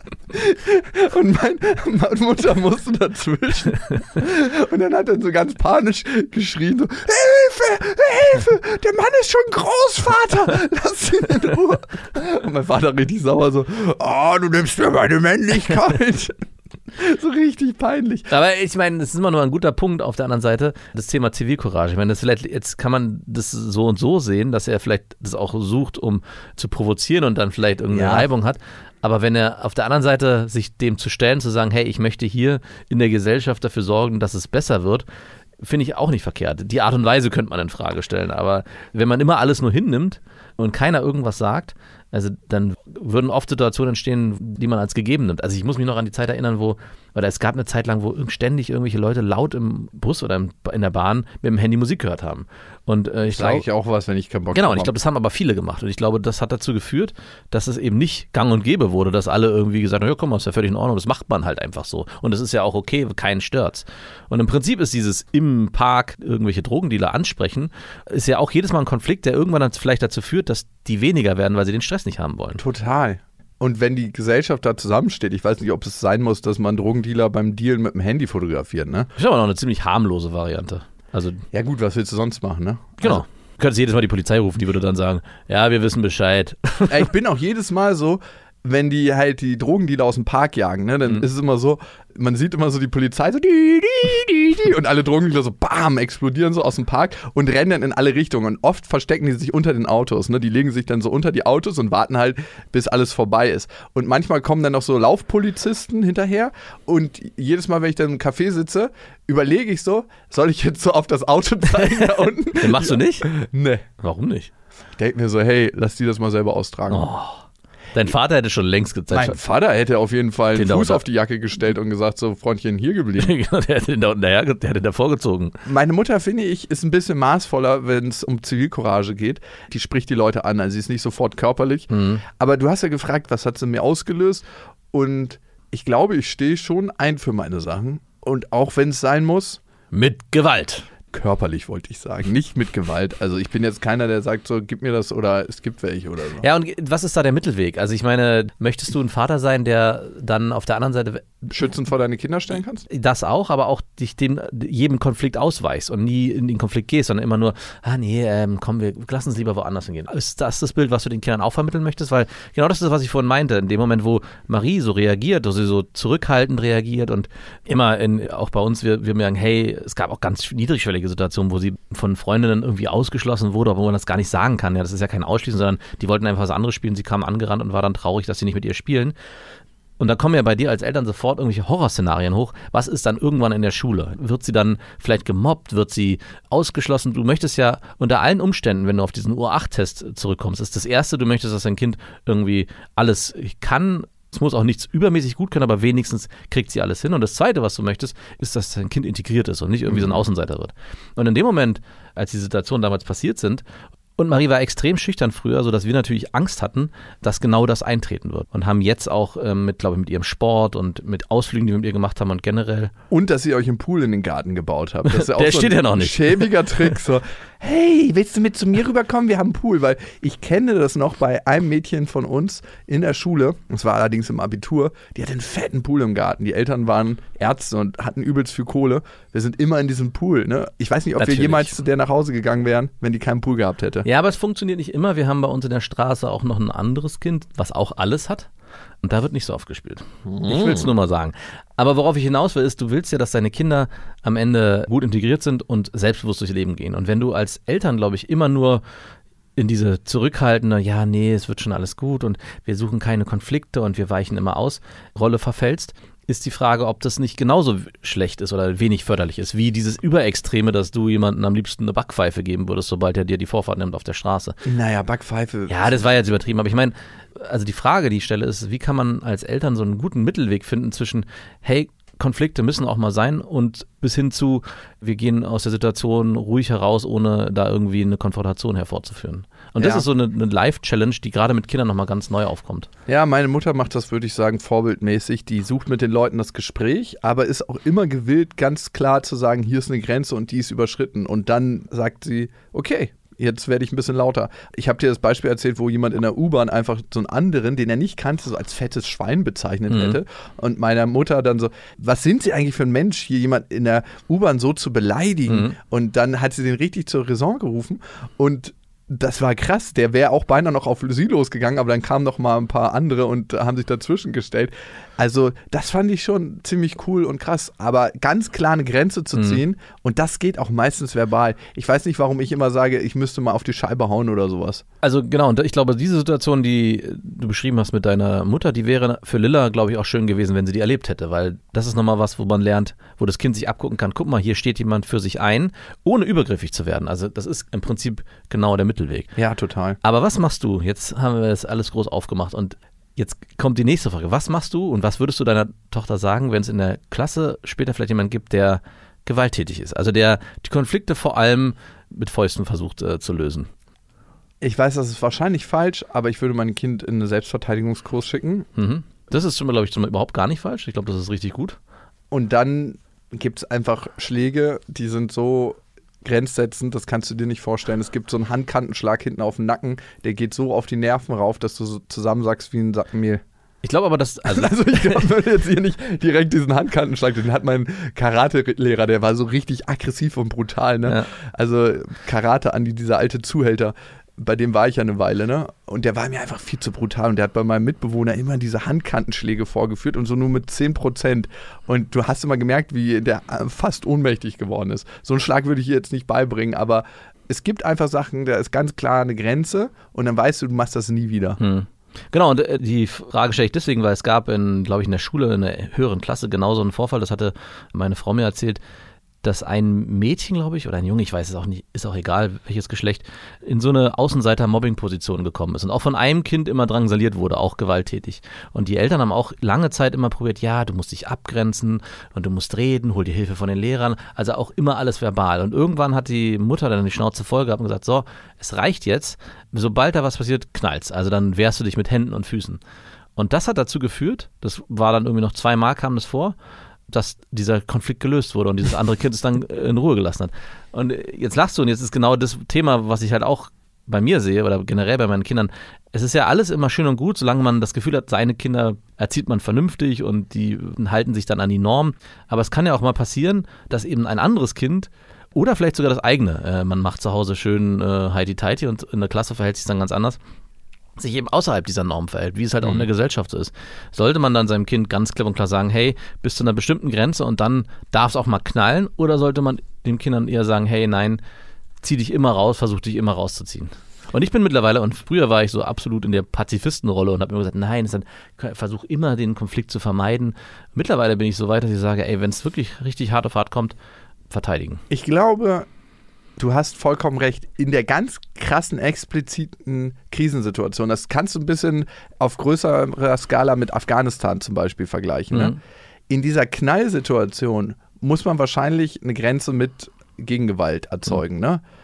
Und meine Mutter musste dazwischen. Und dann hat er so ganz panisch geschrien, so, Hilfe, Hilfe, der Mann ist schon Großvater, lass ihn in Ruhe. Und mein Vater richtig sauer so, du nimmst mir meine Männlichkeit. So richtig peinlich. Aber ich meine, das ist immer nur ein guter Punkt auf der anderen Seite, das Thema Zivilcourage. Ich meine, jetzt kann man das so und so sehen, dass er vielleicht das auch sucht, um zu provozieren und dann vielleicht irgendeine Reibung hat. Aber wenn er auf der anderen Seite sich dem zu stellen, zu sagen, hey, ich möchte hier in der Gesellschaft dafür sorgen, dass es besser wird, finde ich auch nicht verkehrt. Die Art und Weise könnte man in Frage stellen. Aber wenn man immer alles nur hinnimmt und keiner irgendwas sagt, also dann würden oft Situationen entstehen, die man als gegeben nimmt. Also ich muss mich noch an die Zeit erinnern, oder es gab eine Zeit lang, wo ständig irgendwelche Leute laut im Bus oder in der Bahn mit dem Handy Musik gehört haben. Und ich glaube, sage ich auch was, wenn ich keinen Bock habe. Genau, und ich glaube, das haben aber viele gemacht. Und ich glaube, das hat dazu geführt, dass es eben nicht gang und gäbe wurde, dass alle irgendwie gesagt haben, ja komm mal, ist ja völlig in Ordnung, das macht man halt einfach so. Und das ist ja auch okay, keinen stört's. Und im Prinzip ist dieses im Park irgendwelche Drogendealer ansprechen, ist ja auch jedes Mal ein Konflikt, der irgendwann dann vielleicht dazu führt, dass die weniger werden, weil sie den Stress nicht haben wollen. Total. Und wenn die Gesellschaft da zusammensteht, ich weiß nicht, ob es sein muss, dass man Drogendealer beim Dealen mit dem Handy fotografiert, ne? Das ist aber noch eine ziemlich harmlose Variante. Also, ja gut, was willst du sonst machen, ne? Genau. Also, du könntest jedes Mal die Polizei rufen, die würde dann sagen, ja, wir wissen Bescheid. Ich bin auch jedes Mal so, wenn die halt die Drogendealer aus dem Park jagen, ne, dann ist es immer so, man sieht immer so die Polizei so und alle Drogendealer so bam, explodieren so aus dem Park und rennen dann in alle Richtungen und oft verstecken die sich unter den Autos, ne, die legen sich dann so unter die Autos und warten halt, bis alles vorbei ist. Und manchmal kommen dann noch so Laufpolizisten hinterher und jedes Mal, wenn ich dann im Café sitze, überlege ich so, soll ich jetzt so auf das Auto zeigen da unten? Den machst du nicht? Nee. Warum nicht? Ich denke mir so, hey, lass die das mal selber austragen. Oh. Dein Vater hätte schon längst gezeigt. Mein Vater hätte auf jeden Fall den Fuß auf die Jacke gestellt und gesagt, so Freundchen, hier geblieben. Der hätte den da vorgezogen. Meine Mutter, finde ich, ist ein bisschen maßvoller, wenn es um Zivilcourage geht. Die spricht die Leute an, also sie ist nicht sofort körperlich. Aber du hast ja gefragt, was hat sie mir ausgelöst? Und ich glaube, ich stehe schon ein für meine Sachen. Und auch wenn es sein muss. Mit Gewalt. Körperlich wollte ich sagen, nicht mit Gewalt. Also ich bin jetzt keiner, der sagt so, gib mir das oder es gibt welche oder so. Ja, und was ist da der Mittelweg? Also ich meine, möchtest du ein Vater sein, der dann auf der anderen Seite schützend vor deine Kinder stellen kannst? Das auch, aber auch dich jedem Konflikt ausweichst und nie in den Konflikt gehst, sondern immer nur, komm, wir lassen uns lieber woanders hingehen. Ist das das Bild, was du den Kindern auch vermitteln möchtest? Weil genau das ist, was ich vorhin meinte. In dem Moment, wo Marie so reagiert, wo sie so zurückhaltend reagiert und immer auch bei uns, wir merken, hey, es gab auch ganz niedrigschwellige Situationen, wo sie von Freundinnen irgendwie ausgeschlossen wurde, obwohl man das gar nicht sagen kann. Ja, das ist ja kein Ausschließen, sondern die wollten einfach was anderes spielen. Sie kamen angerannt und war dann traurig, dass sie nicht mit ihr spielen. Und da kommen ja bei dir als Eltern sofort irgendwelche Horrorszenarien hoch. Was ist dann irgendwann in der Schule? Wird sie dann vielleicht gemobbt? Wird sie ausgeschlossen? Du möchtest ja unter allen Umständen, wenn du auf diesen U8-Test zurückkommst, ist das Erste, du möchtest, dass dein Kind irgendwie alles kann. Es muss auch nichts übermäßig gut können, aber wenigstens kriegt sie alles hin. Und das Zweite, was du möchtest, ist, dass dein Kind integriert ist und nicht irgendwie so ein Außenseiter wird. Und in dem Moment, als die Situationen damals passiert sind, Und Marie war extrem schüchtern früher, sodass wir natürlich Angst hatten, dass genau das eintreten wird. Und haben jetzt auch mit ihrem Sport und mit Ausflügen, die wir mit ihr gemacht haben und generell. Und dass ihr euch einen Pool in den Garten gebaut habt. Das ist ja auch Der so steht ja noch nicht. Schäbiger Trick. So, hey, willst du mit zu mir rüberkommen? Wir haben einen Pool. Weil ich kenne das noch bei einem Mädchen von uns in der Schule. Das war allerdings im Abitur. Die hatte einen fetten Pool im Garten. Die Eltern waren Ärzte und hatten übelst viel Kohle. Wir sind immer in diesem Pool. Ne? Ich weiß nicht, ob wir jemals zu der nach Hause gegangen wären, wenn die keinen Pool gehabt hätte. Ja, aber es funktioniert nicht immer. Wir haben bei uns in der Straße auch noch ein anderes Kind, was auch alles hat. Und da wird nicht so oft gespielt. Ich will es nur mal sagen. Aber worauf ich hinaus will, ist, du willst ja, dass deine Kinder am Ende gut integriert sind und selbstbewusst durchs Leben gehen. Und wenn du als Eltern, glaube ich, immer nur in diese zurückhaltende, ja, nee, es wird schon alles gut und wir suchen keine Konflikte und wir weichen immer aus, Rolle verfällst, ist die Frage, ob das nicht genauso schlecht ist oder wenig förderlich ist, wie dieses Überextreme, dass du jemandem am liebsten eine Backpfeife geben würdest, sobald er dir die Vorfahrt nimmt auf der Straße. Naja, Backpfeife. Ja, das war jetzt übertrieben, aber ich meine, also die Frage, die ich stelle, ist, wie kann man als Eltern so einen guten Mittelweg finden zwischen, hey, Konflikte müssen auch mal sein und bis hin zu, wir gehen aus der Situation ruhig heraus, ohne da irgendwie eine Konfrontation hervorzuführen. Und das ist so eine Life-Challenge, die gerade mit Kindern nochmal ganz neu aufkommt. Ja, meine Mutter macht das, würde ich sagen, vorbildmäßig. Die sucht mit den Leuten das Gespräch, aber ist auch immer gewillt, ganz klar zu sagen, hier ist eine Grenze und die ist überschritten. Und dann sagt sie, okay, jetzt werde ich ein bisschen lauter. Ich habe dir das Beispiel erzählt, wo jemand in der U-Bahn einfach so einen anderen, den er nicht kannte, so als fettes Schwein bezeichnet hätte. Und meiner Mutter dann so, was sind Sie eigentlich für ein Mensch, hier jemand in der U-Bahn so zu beleidigen? Und dann hat sie den richtig zur Raison gerufen und das war krass, der wäre auch beinahe noch auf sie losgegangen, aber dann kamen noch mal ein paar andere und haben sich dazwischen gestellt. Also das fand ich schon ziemlich cool und krass, aber ganz klar eine Grenze zu ziehen und das geht auch meistens verbal. Ich weiß nicht, warum ich immer sage, ich müsste mal auf die Scheibe hauen oder sowas. Also genau, und ich glaube, diese Situation, die du beschrieben hast mit deiner Mutter, die wäre für Lilla, glaube ich, auch schön gewesen, wenn sie die erlebt hätte, weil das ist nochmal was, wo man lernt, wo das Kind sich abgucken kann, guck mal, hier steht jemand für sich ein, ohne übergriffig zu werden. Also das ist im Prinzip genau der Mittelweg. Ja, total. Aber was machst du? Jetzt haben wir das alles groß aufgemacht und jetzt kommt die nächste Frage. Was machst du und was würdest du deiner Tochter sagen, wenn es in der Klasse später vielleicht jemanden gibt, der gewalttätig ist? Also der die Konflikte vor allem mit Fäusten versucht zu lösen. Ich weiß, das ist wahrscheinlich falsch, aber ich würde mein Kind in einen Selbstverteidigungskurs schicken. Das ist, glaube ich, überhaupt gar nicht falsch. Ich glaube, das ist richtig gut. Und dann gibt es einfach Schläge, die sind so grenzsetzend, das kannst du dir nicht vorstellen. Es gibt so einen Handkantenschlag hinten auf den Nacken, der geht so auf die Nerven rauf, dass du so zusammensackst wie ein Sack Mehl. Ich glaube aber, dass... Also ich würde jetzt hier nicht direkt diesen Handkantenschlag, den hat mein Karate-Lehrer, der war so richtig aggressiv und brutal, ne? Ja. Also Karate an dieser alte Zuhälter, bei dem war ich ja eine Weile, ne? Und der war mir einfach viel zu brutal und der hat bei meinem Mitbewohner immer diese Handkantenschläge vorgeführt und so nur mit 10%. Und du hast immer gemerkt, wie der fast ohnmächtig geworden ist. So einen Schlag würde ich hier jetzt nicht beibringen, aber es gibt einfach Sachen, da ist ganz klar eine Grenze und dann weißt du, du machst das nie wieder. Genau, und die Frage stelle ich deswegen, weil es gab, glaube ich, in der Schule, in der höheren Klasse genau so einen Vorfall, das hatte meine Frau mir erzählt, dass ein Mädchen, glaube ich, oder ein Junge, ich weiß es auch nicht, ist auch egal, welches Geschlecht, in so eine Außenseiter-Mobbing-Position gekommen ist und auch von einem Kind immer drangsaliert wurde, auch gewalttätig. Und die Eltern haben auch lange Zeit immer probiert, ja, du musst dich abgrenzen und du musst reden, hol dir Hilfe von den Lehrern, also auch immer alles verbal. Und irgendwann hat die Mutter dann die Schnauze voll gehabt und gesagt, so, es reicht jetzt, sobald da was passiert, knallt's. Also dann wehrst du dich mit Händen und Füßen. Und das hat dazu geführt, das war dann irgendwie noch 2-mal kam das vor, dass dieser Konflikt gelöst wurde und dieses andere Kind es dann in Ruhe gelassen hat. Und jetzt lachst du und jetzt ist genau das Thema, was ich halt auch bei mir sehe oder generell bei meinen Kindern. Es ist ja alles immer schön und gut, solange man das Gefühl hat, seine Kinder erzieht man vernünftig und die halten sich dann an die Norm. Aber es kann ja auch mal passieren, dass eben ein anderes Kind oder vielleicht sogar das eigene, man macht zu Hause schön Heidi-Teiti und in der Klasse verhält sich dann ganz anders, sich eben außerhalb dieser Norm verhält, wie es halt auch in der Gesellschaft so ist. Sollte man dann seinem Kind ganz klipp und klar sagen, hey, bis zu einer bestimmten Grenze und dann darf es auch mal knallen, oder sollte man den Kindern eher sagen, hey, nein, zieh dich immer raus, versuch dich immer rauszuziehen. Und ich bin mittlerweile, und früher war ich so absolut in der Pazifistenrolle und habe immer gesagt, nein, versuch immer den Konflikt zu vermeiden. Mittlerweile bin ich so weit, dass ich sage, ey, wenn es wirklich richtig hart auf hart kommt, verteidigen. Ich glaube, du hast vollkommen recht. In der ganz krassen, expliziten Krisensituation, das kannst du ein bisschen auf größerer Skala mit Afghanistan zum Beispiel vergleichen. Ne? In dieser Knallsituation muss man wahrscheinlich eine Grenze mit Gegengewalt erzeugen. Ne?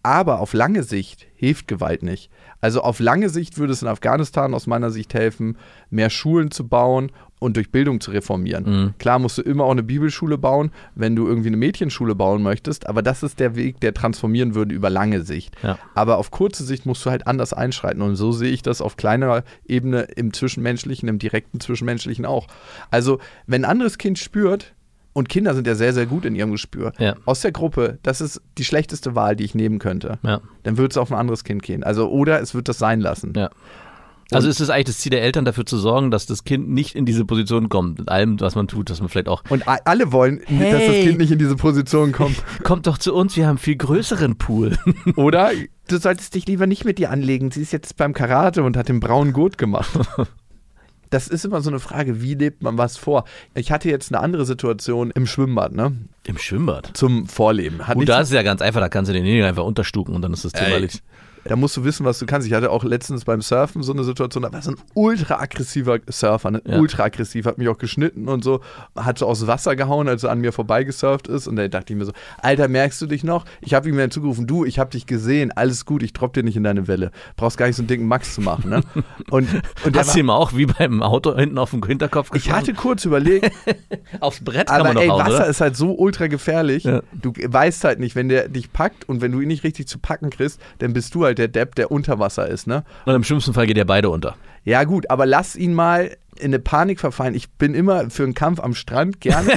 Aber auf lange Sicht hilft Gewalt nicht. Also auf lange Sicht würde es in Afghanistan aus meiner Sicht helfen, mehr Schulen zu bauen und durch Bildung zu reformieren. Klar musst du immer auch eine Bibelschule bauen, wenn du irgendwie eine Mädchenschule bauen möchtest, aber das ist der Weg, der transformieren würde über lange Sicht. Ja. Aber auf kurze Sicht musst du halt anders einschreiten und so sehe ich das auf kleiner Ebene im Zwischenmenschlichen, im direkten Zwischenmenschlichen auch. Also wenn ein anderes Kind spürt, und Kinder sind ja sehr, sehr gut in ihrem Gespür. Ja. Aus der Gruppe, das ist die schlechteste Wahl, die ich nehmen könnte. Ja. Dann würde es auf ein anderes Kind gehen. Also, oder es wird das sein lassen. Ja. Also ist es eigentlich das Ziel der Eltern, dafür zu sorgen, dass das Kind nicht in diese Position kommt, mit allem, was man tut, dass man vielleicht auch... Und alle wollen, dass das Kind nicht in diese Position kommt. Kommt doch zu uns, wir haben einen viel größeren Pool. Oder du solltest dich lieber nicht mit ihr anlegen. Sie ist jetzt beim Karate und hat den braunen Gurt gemacht. Das ist immer so eine Frage, wie lebt man was vor? Ich hatte jetzt eine andere Situation im Schwimmbad, ne? Im Schwimmbad? Zum Vorleben. Da ist es ja ganz einfach, da kannst du den Nägel einfach unterstuken und dann ist das Thema erledigt. Da musst du wissen, was du kannst. Ich hatte auch letztens beim Surfen so eine Situation, da war so ein ultra aggressiver Surfer, ne? Ultra aggressiv, hat mich auch geschnitten und so, hat so aus Wasser gehauen, als er an mir vorbeigesurft ist und da dachte ich mir so, Alter, merkst du dich noch? Ich habe ihm dann zugerufen, du, ich habe dich gesehen, alles gut, ich dropp dir nicht in deine Welle. Brauchst gar nicht so einen dicken Max zu machen, ne? Und hast du ihm auch wie beim Auto hinten auf dem Hinterkopf geschlagen? Ich hatte kurz überlegt. Aufs Brett kann man noch hauen, Wasser oder? ist halt so ultra gefährlich. Ja. Du weißt halt nicht, wenn der dich packt und wenn du ihn nicht richtig zu packen kriegst, dann bist du halt der Depp, der unter Wasser ist, ne? Und im schlimmsten Fall geht ihr beide unter. Ja gut, aber lass ihn mal in eine Panik verfallen. Ich bin immer für einen Kampf am Strand, gerne.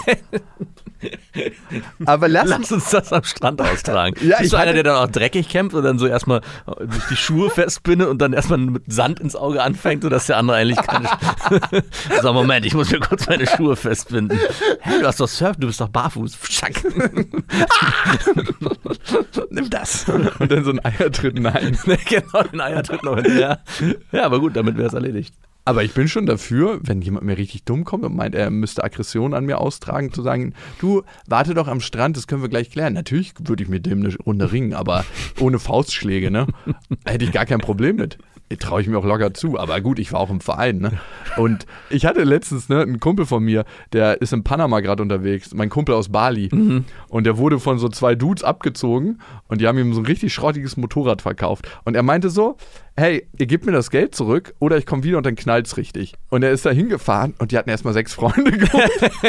Aber lass uns das am Strand austragen. Ja, bist du einer, der dann auch dreckig kämpft und dann so erstmal durch die Schuhe festbindet und dann erstmal mit Sand ins Auge anfängt, sodass der andere eigentlich keine So, Moment, ich muss mir kurz meine Schuhe festbinden. Hey, du hast doch Surfen, du bist doch barfuß. Schack. Nimm das. Und dann so ein Eiertritt, nein. Genau, den Eiertritt noch hinterher. Ja, aber gut, damit wäre es erledigt. Aber ich bin schon dafür, wenn jemand mir richtig dumm kommt und meint, er müsste Aggression an mir austragen, zu sagen, du, warte doch am Strand, das können wir gleich klären. Natürlich würde ich mit dem eine Runde ringen, aber ohne Faustschläge, ne? Hätte ich gar kein Problem mit. Traue ich mir auch locker zu, aber gut, ich war auch im Verein, ne? Und ich hatte letztens, ne, einen Kumpel von mir, der ist in Panama gerade unterwegs, mein Kumpel aus Bali. Und der wurde von so 2 Dudes abgezogen und die haben ihm so ein richtig schrottiges Motorrad verkauft. Und er meinte so, hey, ihr gebt mir das Geld zurück oder ich komme wieder und dann knallt's richtig. Und er ist da hingefahren und die hatten erstmal 6 Freunde geholt.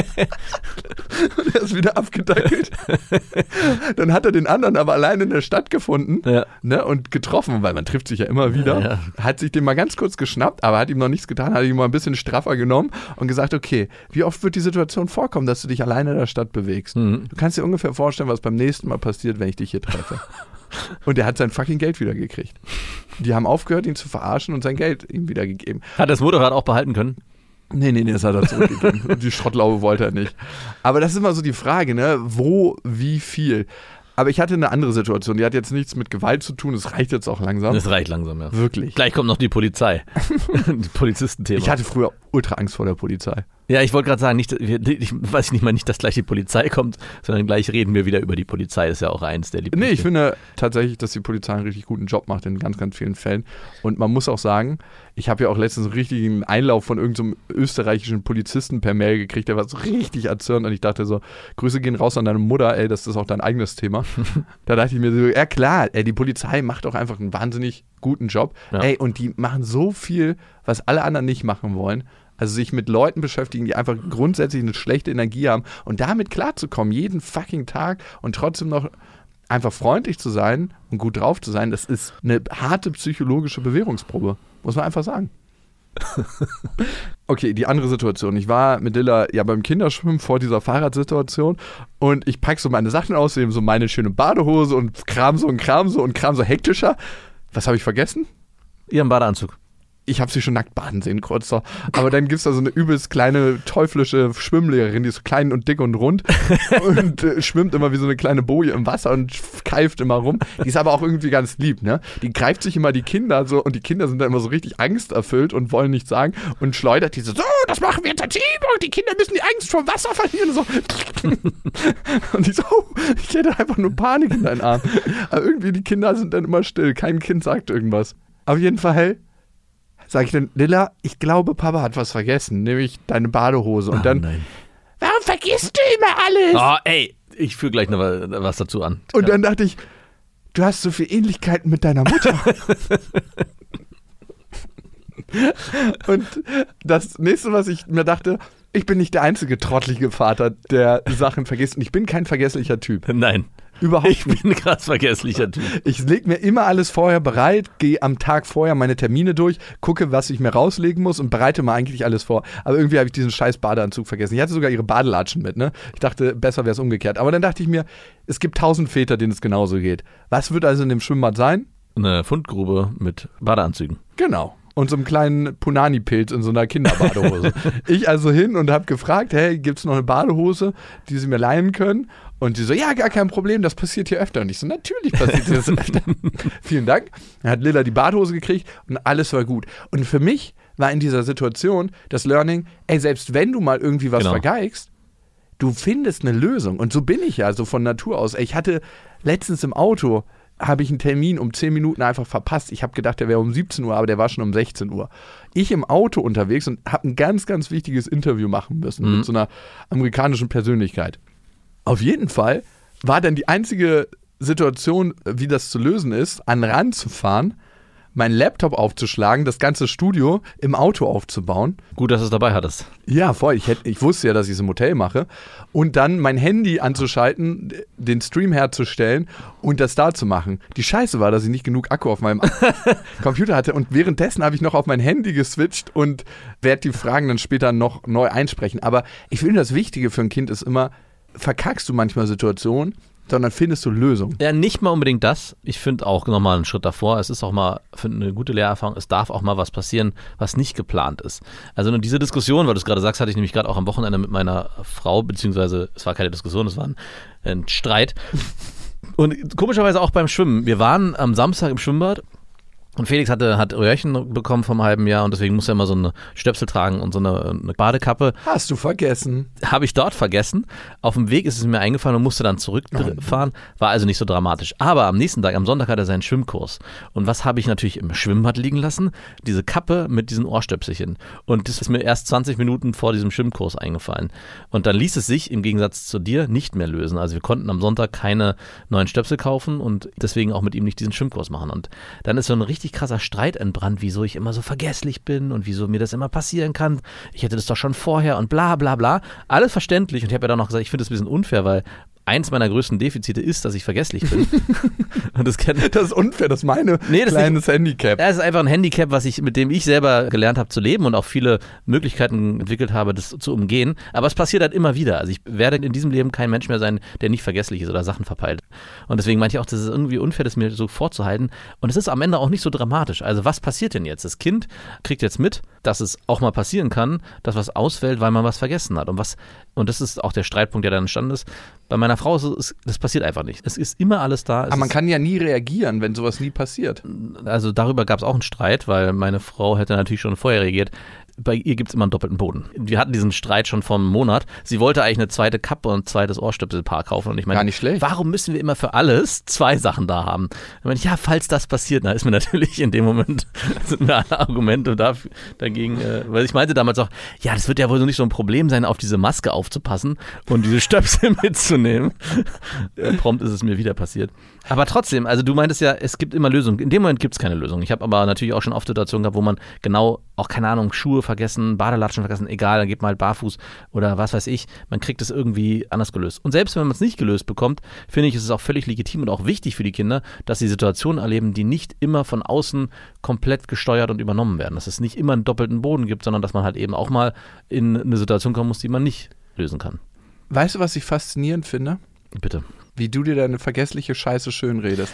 Und er ist wieder abgedackelt. Dann hat er den anderen aber allein in der Stadt gefunden, ne, und getroffen, weil man trifft sich ja immer wieder. Ja. Hat sich den mal ganz kurz geschnappt, aber hat ihm noch nichts getan, hat ihn mal ein bisschen straffer genommen und gesagt, okay, wie oft wird die Situation vorkommen, dass du dich alleine in der Stadt bewegst? Du kannst dir ungefähr vorstellen, was beim nächsten Mal passiert, wenn ich dich hier treffe. Und er hat sein fucking Geld wieder gekriegt. Die haben aufgehört, ihn zu verarschen und sein Geld ihm wieder gegeben. Hat das Motorrad auch behalten können? Nee, das hat er zurückgegeben. Die Schrottlaube wollte er nicht. Aber das ist immer so die Frage, ne? Wo, wie viel? Aber ich hatte eine andere Situation, die hat jetzt nichts mit Gewalt zu tun, es reicht jetzt auch langsam. Das reicht langsam, ja. Wirklich. Gleich kommt noch die Polizei. Die Polizistenthema. Ich hatte früher ultra Angst vor der Polizei. Ja, ich wollte gerade sagen, ich weiß nicht mal nicht, dass gleich die Polizei kommt, sondern gleich reden wir wieder über die Polizei. Das ist ja auch eins der Lieblings. Nee, ich finde tatsächlich, dass die Polizei einen richtig guten Job macht in ganz, ganz vielen Fällen. Und man muss auch sagen, ich habe ja auch letztens einen richtigen Einlauf von irgendeinem österreichischen Polizisten per Mail gekriegt, der war so richtig erzürnt und ich dachte so, Grüße gehen raus an deine Mutter, ey, das ist auch dein eigenes Thema. Da dachte ich mir so, ja klar, ey, die Polizei macht auch einfach einen wahnsinnig guten Job. Ja. Ey, und die machen so viel, was alle anderen nicht machen wollen. Also sich mit Leuten beschäftigen, die einfach grundsätzlich eine schlechte Energie haben und damit klarzukommen, jeden fucking Tag und trotzdem noch einfach freundlich zu sein und gut drauf zu sein, das ist eine harte psychologische Bewährungsprobe, muss man einfach sagen. Okay, die andere Situation. Ich war mit Dilla ja beim Kinderschwimmen vor dieser Fahrradsituation und ich packe so meine Sachen aus, eben so meine schöne Badehose und kram so hektischer. Was habe ich vergessen? Ihren Badeanzug. Ich habe sie schon nackt baden sehen, kurz so. Aber dann gibt es da so eine übelst kleine, teuflische Schwimmlehrerin, die ist so klein und dick und rund und schwimmt immer wie so eine kleine Boje im Wasser und keift immer rum. Die ist aber auch irgendwie ganz lieb, ne? Die greift sich immer die Kinder so und die Kinder sind dann immer so richtig angsterfüllt und wollen nichts sagen und schleudert die so, das machen wir jetzt Team und die Kinder müssen die Angst vor Wasser verlieren. So. Und die so, ich hätte einfach nur Panik in deinen Armen. Aber irgendwie die Kinder sind dann immer still, kein Kind sagt irgendwas. Auf jeden Fall sag ich dann, Lilla, ich glaube, Papa hat was vergessen, nämlich deine Badehose. Und dann, nein. Warum vergisst du immer alles? Oh, ey, ich führe gleich noch was dazu an. Und dann dachte ich, du hast so viel Ähnlichkeiten mit deiner Mutter. Und das nächste, was ich mir dachte, ich bin nicht der einzige trottelige Vater, der Sachen vergisst. Und ich bin kein vergesslicher Typ. Nein. Überhaupt nicht. Ich bin ein krass vergesslicher Typ. Ich lege mir immer alles vorher bereit, gehe am Tag vorher meine Termine durch, gucke, was ich mir rauslegen muss und bereite mir eigentlich alles vor. Aber irgendwie habe ich diesen scheiß Badeanzug vergessen. Ich hatte sogar ihre Badelatschen mit, ne? Ich dachte, besser wäre es umgekehrt. Aber dann dachte ich mir, es gibt 1000 Väter, denen es genauso geht. Was wird also in dem Schwimmbad sein? Eine Fundgrube mit Badeanzügen. Genau. Und so einem kleinen Punani-Pilz in so einer Kinderbadehose. Ich also hin und habe gefragt, hey, gibt's noch eine Badehose, die sie mir leihen können? Und die so, ja, gar kein Problem, das passiert hier öfter. Und ich so, natürlich passiert hier das öfter. Vielen Dank. Dann hat Lilla die Badehose gekriegt und alles war gut. Und für mich war in dieser Situation das Learning, ey, selbst wenn du mal irgendwie was vergeigst, du findest eine Lösung. Und so bin ich ja, so von Natur aus. Ey, ich hatte letztens im Auto, habe ich einen Termin um 10 Minuten einfach verpasst. Ich habe gedacht, der wäre um 17 Uhr, aber der war schon um 16 Uhr. Ich im Auto unterwegs und habe ein ganz, ganz wichtiges Interview machen müssen mit so einer amerikanischen Persönlichkeit. Auf jeden Fall war dann die einzige Situation, wie das zu lösen ist, an den Rand zu fahren, meinen Laptop aufzuschlagen, das ganze Studio im Auto aufzubauen. Gut, dass du es dabei hattest. Ja, voll. Ich wusste ja, dass ich es im Hotel mache. Und dann mein Handy anzuschalten, den Stream herzustellen und das da zu machen. Die Scheiße war, dass ich nicht genug Akku auf meinem Computer hatte. Und währenddessen habe ich noch auf mein Handy geswitcht und werde die Fragen dann später noch neu einsprechen. Aber ich finde, das Wichtige für ein Kind ist immer, verkackst du manchmal Situationen, sondern findest du Lösungen. Ja, nicht mal unbedingt das. Ich finde auch nochmal einen Schritt davor. Es ist auch mal eine gute Lehrerfahrung. Es darf auch mal was passieren, was nicht geplant ist. Also nur diese Diskussion, weil du es gerade sagst, hatte ich nämlich gerade auch am Wochenende mit meiner Frau, beziehungsweise es war keine Diskussion, es war ein Streit. Und komischerweise auch beim Schwimmen. Wir waren am Samstag im Schwimmbad. Und Felix hat Röhrchen bekommen vom halben Jahr und deswegen muss er immer so eine Stöpsel tragen und so eine Badekappe. Hast du vergessen? Habe ich dort vergessen. Auf dem Weg ist es mir eingefallen und musste dann zurückfahren. War also nicht so dramatisch. Aber am nächsten Tag, am Sonntag, hat er seinen Schwimmkurs. Und was habe ich natürlich im Schwimmbad liegen lassen? Diese Kappe mit diesen Ohrstöpselchen. Und das ist mir erst 20 Minuten vor diesem Schwimmkurs eingefallen. Und dann ließ es sich im Gegensatz zu dir nicht mehr lösen. Also wir konnten am Sonntag keine neuen Stöpsel kaufen und deswegen auch mit ihm nicht diesen Schwimmkurs machen. Und dann ist so ein richtig krasser Streit entbrannt, wieso ich immer so vergesslich bin und wieso mir das immer passieren kann. Ich hätte das doch schon vorher und bla bla bla. Alles verständlich und ich habe ja dann noch gesagt, ich finde das ein bisschen unfair, weil eins meiner größten Defizite ist, dass ich vergesslich bin. Und das ist unfair, das ist meine kleines Handicap. Das ist einfach ein Handicap, mit dem ich selber gelernt habe zu leben und auch viele Möglichkeiten entwickelt habe, das zu umgehen. Aber es passiert halt immer wieder. Also ich werde in diesem Leben kein Mensch mehr sein, der nicht vergesslich ist oder Sachen verpeilt. Und deswegen meinte ich auch, das ist irgendwie unfair, das mir so vorzuhalten. Und es ist am Ende auch nicht so dramatisch. Also was passiert denn jetzt? Das Kind kriegt jetzt mit, dass es auch mal passieren kann, dass was ausfällt, weil man was vergessen hat. Und das ist auch der Streitpunkt, der dann entstanden ist. Bei meiner Frau das passiert einfach nicht. Es ist immer alles da. Aber man kann ja nie reagieren, wenn sowas nie passiert. Also darüber gab es auch einen Streit, weil meine Frau hätte natürlich schon vorher reagiert. Bei ihr gibt es immer einen doppelten Boden. Wir hatten diesen Streit schon vor einem Monat. Sie wollte eigentlich eine zweite Kappe und ein zweites Ohrstöpselpaar kaufen. Und ich meine, gar nicht schlecht. Warum müssen wir immer für alles 2 Sachen da haben? Ich meine, ja, falls das passiert, dann ist mir natürlich in dem Moment, sind mir alle Argumente dagegen, weil ich meinte damals auch, ja, das wird ja wohl so nicht so ein Problem sein, auf diese Maske aufzupassen und diese Stöpsel mitzunehmen. Prompt ist es mir wieder passiert. Aber trotzdem, also du meintest ja, es gibt immer Lösungen. In dem Moment gibt es keine Lösung. Ich habe aber natürlich auch schon oft Situationen gehabt, wo man genau, auch keine Ahnung, Schuhe vergessen, Badelatschen vergessen, egal, dann geht man halt barfuß oder was weiß ich. Man kriegt es irgendwie anders gelöst. Und selbst wenn man es nicht gelöst bekommt, finde ich, ist es auch völlig legitim und auch wichtig für die Kinder, dass sie Situationen erleben, die nicht immer von außen komplett gesteuert und übernommen werden. Dass es nicht immer einen doppelten Boden gibt, sondern dass man halt eben auch mal in eine Situation kommen muss, die man nicht lösen kann. Weißt du, was ich faszinierend finde? Bitte. Wie du dir deine vergessliche Scheiße schön redest.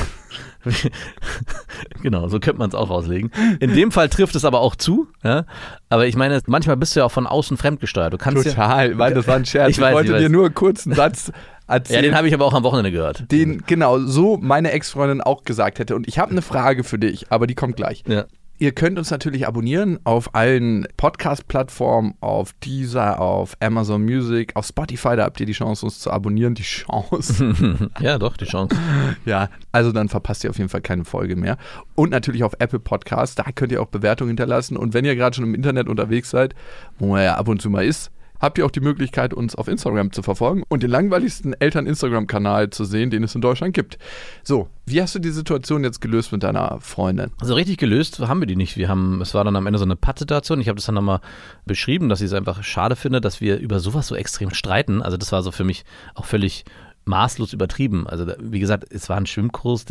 Genau, so könnte man es auch auslegen. In dem Fall trifft es aber auch zu. Ja? Aber ich meine, manchmal bist du ja auch von außen fremdgesteuert. Du kannst total, weil das war ein Scherz. Ich wollte dir nur kurz einen Satz erzählen. Ja, den habe ich aber auch am Wochenende gehört. Den, genau, so meine Ex-Freundin auch gesagt hätte. Und ich habe eine Frage für dich, aber die kommt gleich. Ja. Ihr könnt uns natürlich abonnieren auf allen Podcast-Plattformen, auf Deezer, auf Amazon Music, auf Spotify, da habt ihr die Chance, uns zu abonnieren. Die Chance. Ja, doch, die Chance. Ja, also dann verpasst ihr auf jeden Fall keine Folge mehr. Und natürlich auf Apple Podcasts, da könnt ihr auch Bewertungen hinterlassen. Und wenn ihr gerade schon im Internet unterwegs seid, wo man ja ab und zu mal ist, habt ihr auch die Möglichkeit, uns auf Instagram zu verfolgen und den langweiligsten Eltern-Instagram-Kanal zu sehen, den es in Deutschland gibt. So, wie hast du die Situation jetzt gelöst mit deiner Freundin? Also richtig gelöst haben wir die nicht. Es war dann am Ende so eine Pattsituation. Ich habe das dann nochmal beschrieben, dass ich es einfach schade finde, dass wir über sowas so extrem streiten. Also das war so für mich auch völlig maßlos übertrieben. Also wie gesagt, es war ein Schwimmkurs,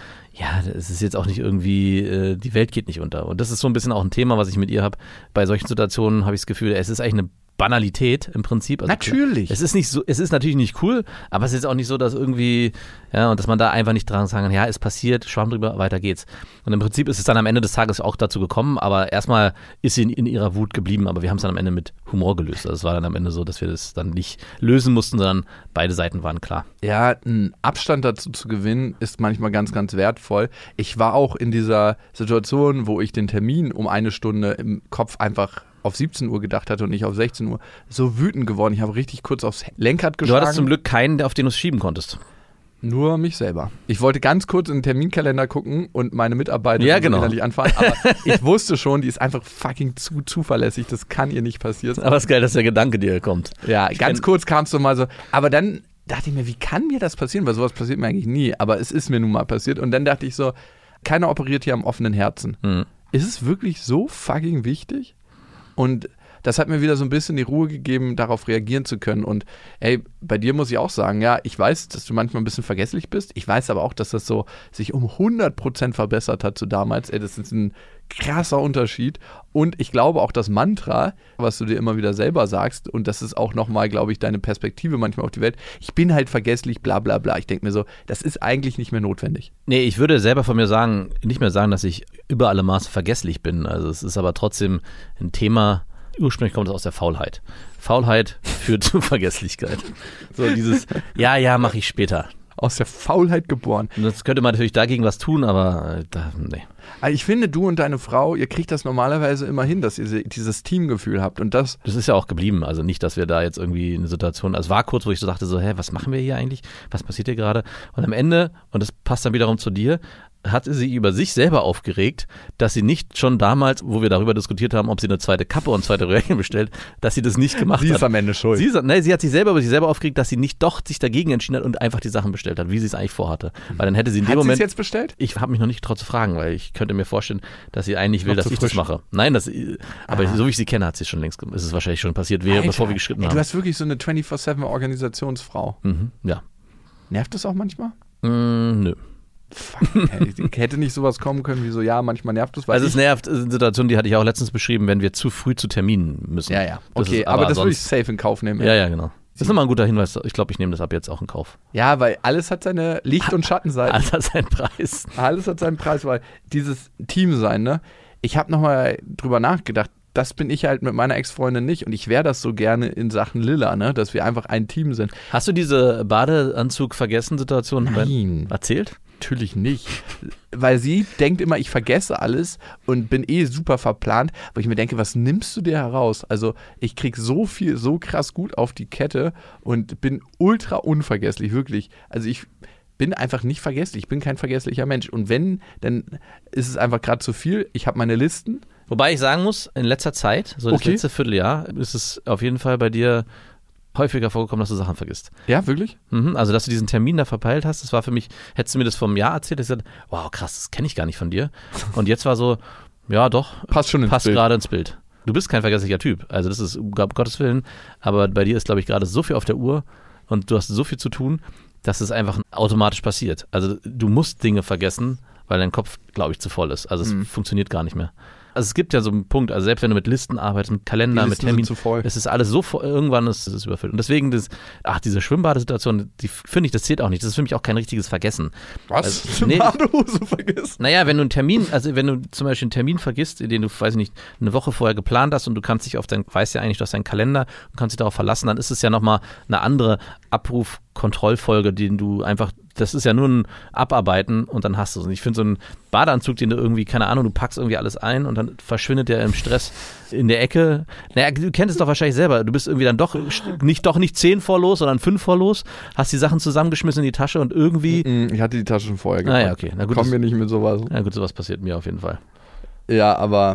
es ist jetzt auch nicht irgendwie, die Welt geht nicht unter. Und das ist so ein bisschen auch ein Thema, was ich mit ihr habe. Bei solchen Situationen habe ich das Gefühl, es ist eigentlich eine Banalität im Prinzip. Also natürlich. Es ist natürlich nicht cool, aber es ist auch nicht so, dass irgendwie, und dass man da einfach nicht dran sagen kann, ja, es passiert, Schwamm drüber, weiter geht's. Und im Prinzip ist es dann am Ende des Tages auch dazu gekommen, aber erstmal ist sie in ihrer Wut geblieben, aber wir haben es dann am Ende mit Humor gelöst. Also es war dann am Ende so, dass wir das dann nicht lösen mussten, sondern beide Seiten waren klar. Ja, einen Abstand dazu zu gewinnen, ist manchmal ganz, ganz wertvoll. Ich war auch in dieser Situation, wo ich den Termin um 1 Stunde im Kopf einfach auf 17 Uhr gedacht hatte und nicht auf 16 Uhr, so wütend geworden. Ich habe richtig kurz aufs Lenkrad geschlagen. Du hattest zum Glück keinen, auf den du es schieben konntest. Nur mich selber. Ich wollte ganz kurz in den Terminkalender gucken und meine Mitarbeiter innerlich anfahren, aber ich wusste schon, die ist einfach fucking zu zuverlässig, das kann ihr nicht passieren. Aber es ist geil, dass der Gedanke dir kommt. Ja, ganz kurz kamst du mal so, aber dann dachte ich mir, wie kann mir das passieren, weil sowas passiert mir eigentlich nie, aber es ist mir nun mal passiert und dann dachte ich so, keiner operiert hier am offenen Herzen. Ist es wirklich so fucking wichtig? Und das hat mir wieder so ein bisschen die Ruhe gegeben, darauf reagieren zu können. Und ey, bei dir muss ich auch sagen, ja, ich weiß, dass du manchmal ein bisschen vergesslich bist. Ich weiß aber auch, dass das so sich um 100% verbessert hat zu damals. Ey, das ist ein krasser Unterschied. Und ich glaube auch das Mantra, was du dir immer wieder selber sagst, und das ist auch nochmal, glaube ich, deine Perspektive manchmal auf die Welt. Ich bin halt vergesslich, bla bla bla. Ich denke mir so, das ist eigentlich nicht mehr notwendig. Nee, ich würde selber von mir nicht mehr sagen, dass ich über alle Maße vergesslich bin. Also es ist aber trotzdem ein Thema. Ursprünglich kommt es aus der Faulheit. Faulheit führt zu Vergesslichkeit. So dieses, mache ich später. Aus der Faulheit geboren. Und das könnte man natürlich dagegen was tun, aber nee. Ich finde, du und deine Frau, ihr kriegt das normalerweise immer hin, dass ihr dieses Teamgefühl habt. Und das ist ja auch geblieben. Also nicht, dass wir da jetzt irgendwie eine Situation, also es war kurz, wo ich so dachte, was machen wir hier eigentlich? Was passiert hier gerade? Und am Ende, und das passt dann wiederum zu dir, hatte sie über sich selber aufgeregt, dass sie nicht schon damals, wo wir darüber diskutiert haben, ob sie eine zweite Kappe und zweite Röhrchen bestellt, dass sie das nicht gemacht hat. Sie ist am Ende schuld. Sie hat sich selber über sich selber aufgeregt, dass sie nicht doch sich dagegen entschieden hat und einfach die Sachen bestellt hat, wie sie es eigentlich vorhatte. Weil dann hätte sie in dem Moment... Hat sie es jetzt bestellt? Ich habe mich noch nicht getraut zu fragen, weil ich könnte mir vorstellen, dass sie eigentlich will, dass ich das mache. Nein, aber so wie ich sie kenne, hat sie schon längst, ist es wahrscheinlich schon passiert, bevor wir geschritten haben. Du hast wirklich so eine 24/7-Organisationsfrau. Ja. Nervt das auch manchmal? Nö. Fuck, hätte nicht sowas kommen können wie so, ja, manchmal nervt es. Also es nervt, ist eine Situation, die hatte ich auch letztens beschrieben, wenn wir zu früh zu Terminen müssen. Ja. Okay, aber das würde ich safe in Kauf nehmen. Ja, genau. Das ist nochmal ein guter Hinweis. Ich glaube, ich nehme das ab jetzt auch in Kauf. Ja, weil alles hat seine Licht- und Schattenseiten. Alles hat seinen Preis. Alles hat seinen Preis, weil dieses Teamsein, ne? Ich habe nochmal drüber nachgedacht, das bin ich halt mit meiner Ex-Freundin nicht und ich wäre das so gerne in Sachen Lilla, ne? Dass wir einfach ein Team sind. Hast du diese Badeanzug-Vergessen-Situation erzählt? Natürlich nicht, weil sie denkt immer, ich vergesse alles und bin super verplant, wo ich mir denke, was nimmst du dir heraus? Also ich kriege so viel, so krass gut auf die Kette und bin ultra unvergesslich, wirklich. Also ich bin einfach nicht vergesslich, ich bin kein vergesslicher Mensch und wenn, dann ist es einfach gerade zu viel. Ich habe meine Listen. Wobei ich sagen muss, in letzter Zeit, so das letzte Vierteljahr, ist es auf jeden Fall bei dir häufiger vorgekommen, dass du Sachen vergisst. Ja, wirklich? Also, dass du diesen Termin da verpeilt hast, das war für mich, hättest du mir das vor einem Jahr erzählt, ich gesagt, wow, krass, das kenne ich gar nicht von dir. Und jetzt war so, ja doch, passt gerade ins Bild. Du bist kein vergesslicher Typ, also das ist um Gottes Willen, aber bei dir ist, glaube ich, gerade so viel auf der Uhr und du hast so viel zu tun, dass es einfach automatisch passiert. Also du musst Dinge vergessen, weil dein Kopf, glaube ich, zu voll ist. Also es funktioniert gar nicht mehr. Also es gibt ja so einen Punkt, also selbst wenn du mit Listen arbeitest, mit Kalender, mit Termin, es ist alles so voll, irgendwann ist es überfüllt. Und deswegen, diese Schwimmbadesituation, die finde ich, das zählt auch nicht. Das ist für mich auch kein richtiges Vergessen. Was? Also, Badehose vergessen? Naja, wenn du wenn du zum Beispiel einen Termin vergisst, den du, weiß ich nicht, eine Woche vorher geplant hast und du kannst dich weißt ja eigentlich, du hast deinen Kalender und kannst dich darauf verlassen, dann ist es ja nochmal eine andere Abrufkontrollfolge, den du einfach, das ist ja nur ein Abarbeiten und dann hast du es. Und ich finde so einen Badeanzug, den du irgendwie, keine Ahnung, du packst irgendwie alles ein und dann verschwindet der im Stress in der Ecke. Naja, du kennst es doch wahrscheinlich selber. Du bist irgendwie dann doch nicht 10 vor los, sondern 5 vor los, hast die Sachen zusammengeschmissen in die Tasche und irgendwie... Ich hatte die Tasche schon vorher gepackt. Ja, okay. Na gut, kommen wir nicht mit sowas. Na gut, sowas passiert mir auf jeden Fall. Ja, aber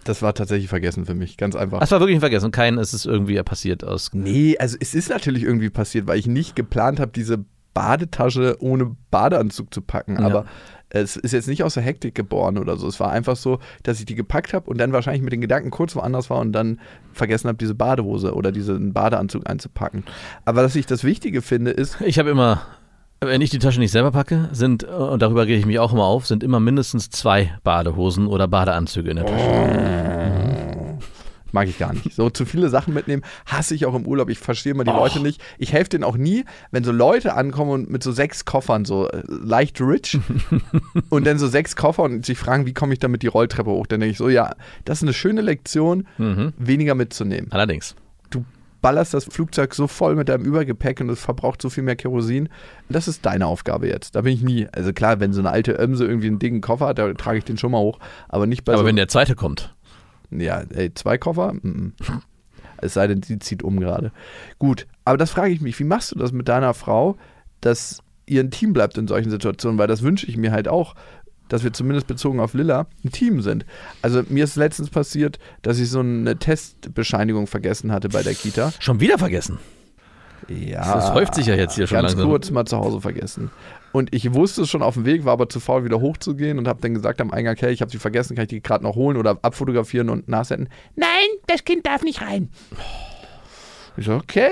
Das war tatsächlich vergessen für mich, ganz einfach. Das war wirklich ein Vergessen, es ist irgendwie passiert aus. Nee, also es ist natürlich irgendwie passiert, weil ich nicht geplant habe, diese Badetasche ohne Badeanzug zu packen, aber es ist jetzt nicht aus der Hektik geboren oder so. Es war einfach so, dass ich die gepackt habe und dann wahrscheinlich mit den Gedanken kurz woanders war und dann vergessen habe, diese Badehose oder diesen Badeanzug einzupacken. Aber was ich das Wichtige finde, ist... Ich habe immer, wenn ich die Tasche nicht selber packe, und darüber rege ich mich auch immer auf, sind immer mindestens 2 Badehosen oder Badeanzüge in der Tasche. Mag ich gar nicht. So zu viele Sachen mitnehmen, hasse ich auch im Urlaub. Ich verstehe immer die Leute nicht. Ich helfe denen auch nie, wenn so Leute ankommen und mit so 6 Koffern, so leicht rich und dann so 6 Koffer und sich fragen, wie komme ich damit die Rolltreppe hoch? Dann denke ich so, ja, das ist eine schöne Lektion, weniger mitzunehmen. Allerdings. Du ballerst das Flugzeug so voll mit deinem Übergepäck und es verbraucht so viel mehr Kerosin. Das ist deine Aufgabe jetzt. Da bin ich nie. Also klar, wenn so eine alte Ömse irgendwie einen dicken Koffer hat, da trage ich den schon mal hoch. Aber nicht bei Aber so wenn der zweite kommt. Ja, 2 Koffer? Es sei denn, sie zieht um gerade. Gut, aber das frage ich mich, wie machst du das mit deiner Frau, dass ihr ein Team bleibt in solchen Situationen? Weil das wünsche ich mir halt auch, dass wir zumindest bezogen auf Lilla ein Team sind. Also mir ist letztens passiert, dass ich so eine Testbescheinigung vergessen hatte bei der Kita. Schon wieder vergessen? Ja. Das häuft sich ja jetzt hier schon ganz langsam. Kurz mal zu Hause vergessen. Und ich wusste es schon auf dem Weg, war aber zu faul, wieder hochzugehen und habe dann gesagt am Eingang, hey, ich habe sie vergessen, kann ich die gerade noch holen oder abfotografieren und nachsenden? Nein, das Kind darf nicht rein. Ich so, okay,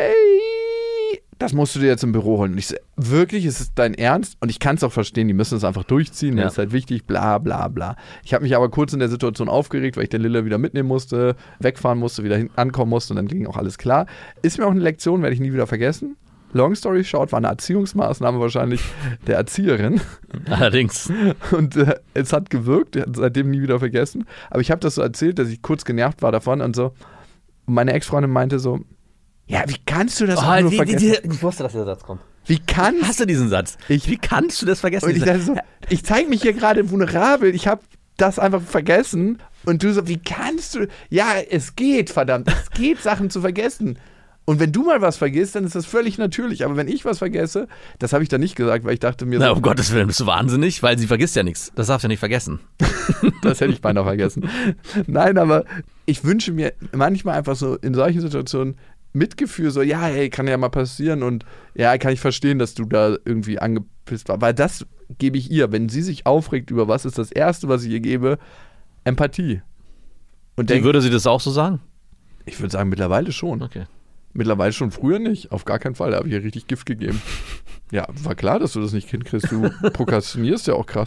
das musst du dir jetzt im Büro holen. Und ich so, wirklich, ist es dein Ernst? Und ich kann es auch verstehen, die müssen es einfach durchziehen, das ist halt wichtig, bla bla bla. Ich habe mich aber kurz in der Situation aufgeregt, weil ich den Lilla wieder mitnehmen musste, wegfahren musste, wieder ankommen musste und dann ging auch alles klar. Ist mir auch eine Lektion, werde ich nie wieder vergessen. Long story short, war eine Erziehungsmaßnahme wahrscheinlich der Erzieherin. Allerdings. Und es hat gewirkt, hat seitdem nie wieder vergessen. Aber ich habe das so erzählt, dass ich kurz genervt war davon und so. Und meine Ex-Freundin meinte so, ja, wie kannst du das auch nur vergessen? Ich wusste, dass dieser Satz kommt. Wie kannst Hast du diesen Satz? Wie kannst du das vergessen? Und ich dachte so, ich zeige mich hier gerade vulnerabel, ich habe das einfach vergessen. Und du so, wie kannst du? Ja, es geht, verdammt, es geht, Sachen zu vergessen. Und wenn du mal was vergisst, dann ist das völlig natürlich. Aber wenn ich was vergesse, das habe ich dann nicht gesagt, weil ich dachte mir Na, so, um Gottes Willen, bist du wahnsinnig? Weil sie vergisst ja nichts. Das darfst du ja nicht vergessen. das hätte ich beinahe vergessen. Nein, aber ich wünsche mir manchmal einfach so in solchen Situationen Mitgefühl, so, ja, hey, kann ja mal passieren und ja, kann ich verstehen, dass du da irgendwie angepisst warst. Weil das gebe ich ihr. Wenn sie sich aufregt über was, ist das Erste, was ich ihr gebe, Empathie. Und würde sie das auch so sagen? Ich würde sagen, mittlerweile schon. Okay. Mittlerweile schon, früher nicht. Auf gar keinen Fall, da habe ich ihr richtig Gift gegeben. Ja, war klar, dass du das nicht hinkriegst. Du prokrastinierst ja auch krass.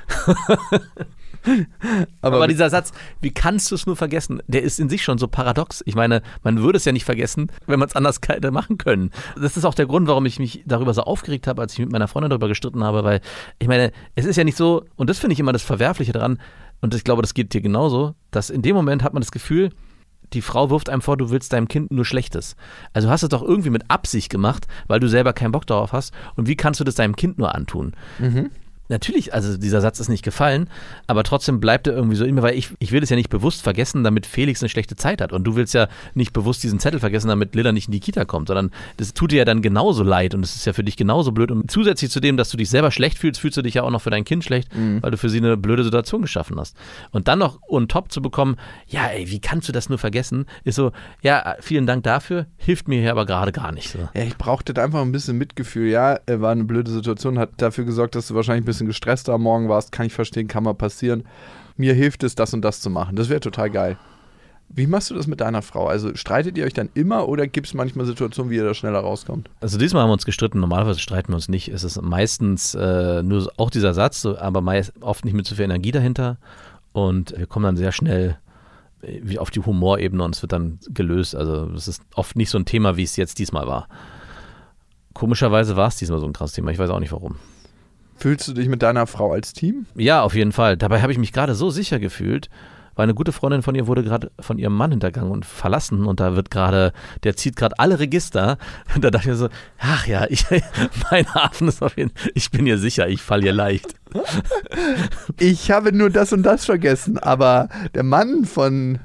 Aber dieser Satz, wie kannst du es nur vergessen, der ist in sich schon so paradox. Ich meine, man würde es ja nicht vergessen, wenn man es anders hätte machen können. Das ist auch der Grund, warum ich mich darüber so aufgeregt habe, als ich mit meiner Freundin darüber gestritten habe, weil ich meine, es ist ja nicht so, und das finde ich immer das Verwerfliche daran, und ich glaube, das geht dir genauso, dass in dem Moment hat man das Gefühl, die Frau wirft einem vor, du willst deinem Kind nur Schlechtes. Also hast du es doch irgendwie mit Absicht gemacht, weil du selber keinen Bock darauf hast. Und wie kannst du das deinem Kind nur antun? Natürlich, also dieser Satz ist nicht gefallen, aber trotzdem bleibt er irgendwie so in mir, weil ich will es ja nicht bewusst vergessen, damit Felix eine schlechte Zeit hat. Und du willst ja nicht bewusst diesen Zettel vergessen, damit Lilla nicht in die Kita kommt, sondern das tut dir ja dann genauso leid und es ist ja für dich genauso blöd. Und zusätzlich zu dem, dass du dich selber schlecht fühlst, fühlst du dich ja auch noch für dein Kind schlecht, weil du für sie eine blöde Situation geschaffen hast. Und dann noch on top zu bekommen, ja ey, wie kannst du das nur vergessen, ist so, ja, vielen Dank dafür, hilft mir hier aber gerade gar nicht. So. Ja, ich brauchte einfach ein bisschen Mitgefühl. Ja, war eine blöde Situation, hat dafür gesorgt, dass du wahrscheinlich ein bisschen gestresster am Morgen warst, kann ich verstehen, kann mal passieren. Mir hilft es, das und das zu machen. Das wäre total geil. Wie machst du das mit deiner Frau? Also streitet ihr euch dann immer oder gibt es manchmal Situationen, wie ihr da schneller rauskommt? Also diesmal haben wir uns gestritten, normalerweise streiten wir uns nicht. Es ist meistens nur auch dieser Satz, aber oft nicht mit so viel Energie dahinter und wir kommen dann sehr schnell wie auf die Humorebene und es wird dann gelöst. Also es ist oft nicht so ein Thema, wie es jetzt diesmal war. Komischerweise war es diesmal so ein krasses Thema, ich weiß auch nicht warum. Fühlst du dich mit deiner Frau als Team? Ja, auf jeden Fall. Dabei habe ich mich gerade so sicher gefühlt, weil eine gute Freundin von ihr wurde gerade von ihrem Mann hintergangen und verlassen und da der zieht gerade alle Register. Und da dachte ich so, ach ja, mein Hafen ist auf jeden Fall, ich bin ihr sicher, ich falle ihr leicht. Ich habe nur das und das vergessen, aber der Mann von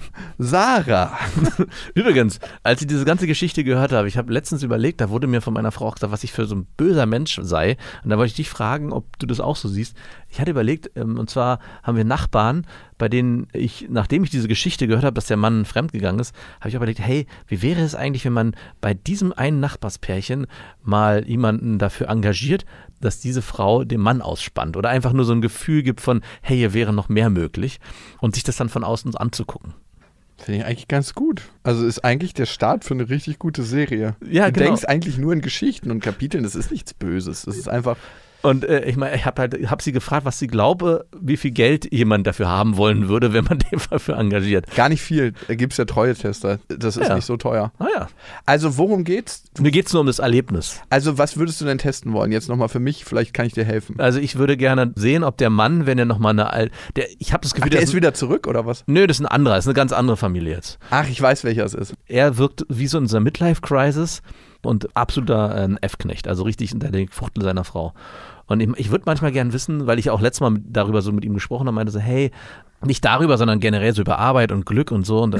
Sarah. Übrigens, als ich diese ganze Geschichte gehört habe, ich habe letztens überlegt, da wurde mir von meiner Frau auch gesagt, was ich für so ein böser Mensch sei. Und da wollte ich dich fragen, ob du das auch so siehst. Ich hatte überlegt, und zwar haben wir Nachbarn, bei denen nachdem ich diese Geschichte gehört habe, dass der Mann fremdgegangen ist, habe ich überlegt, hey, wie wäre es eigentlich, wenn man bei diesem einen Nachbarspärchen mal jemanden dafür engagiert, dass diese Frau den Mann ausspannt oder einfach nur so ein Gefühl gibt von, hey, hier wäre noch mehr möglich und sich das dann von außen anzugucken. Finde ich eigentlich ganz gut. Also ist eigentlich der Start für eine richtig gute Serie. Ja, du denkst eigentlich nur in Geschichten und Kapiteln, das ist nichts Böses. Das ist einfach... Und ich habe sie gefragt, was sie glaube, wie viel Geld jemand dafür haben wollen würde, wenn man den dafür engagiert. Gar nicht viel. Da gibt es ja Treue-Tester. Das ist nicht so teuer. Ah ja. Also worum geht's? Mir geht's nur um das Erlebnis. Also was würdest du denn testen wollen? Jetzt nochmal für mich, vielleicht kann ich dir helfen. Also ich würde gerne sehen, ob der Mann, wenn er nochmal ich habe das Gefühl, der ist wieder zurück oder was? Nö, das ist ein anderer, das ist eine ganz andere Familie jetzt. Ach, ich weiß, welcher es ist. Er wirkt wie so in dieser Midlife-Crisis und absoluter F-Knecht, also richtig in der Fuchtel seiner Frau. Und ich würde manchmal gern wissen, weil ich auch letztes Mal darüber so mit ihm gesprochen habe, meinte so, hey, nicht darüber, sondern generell so über Arbeit und Glück und so. Und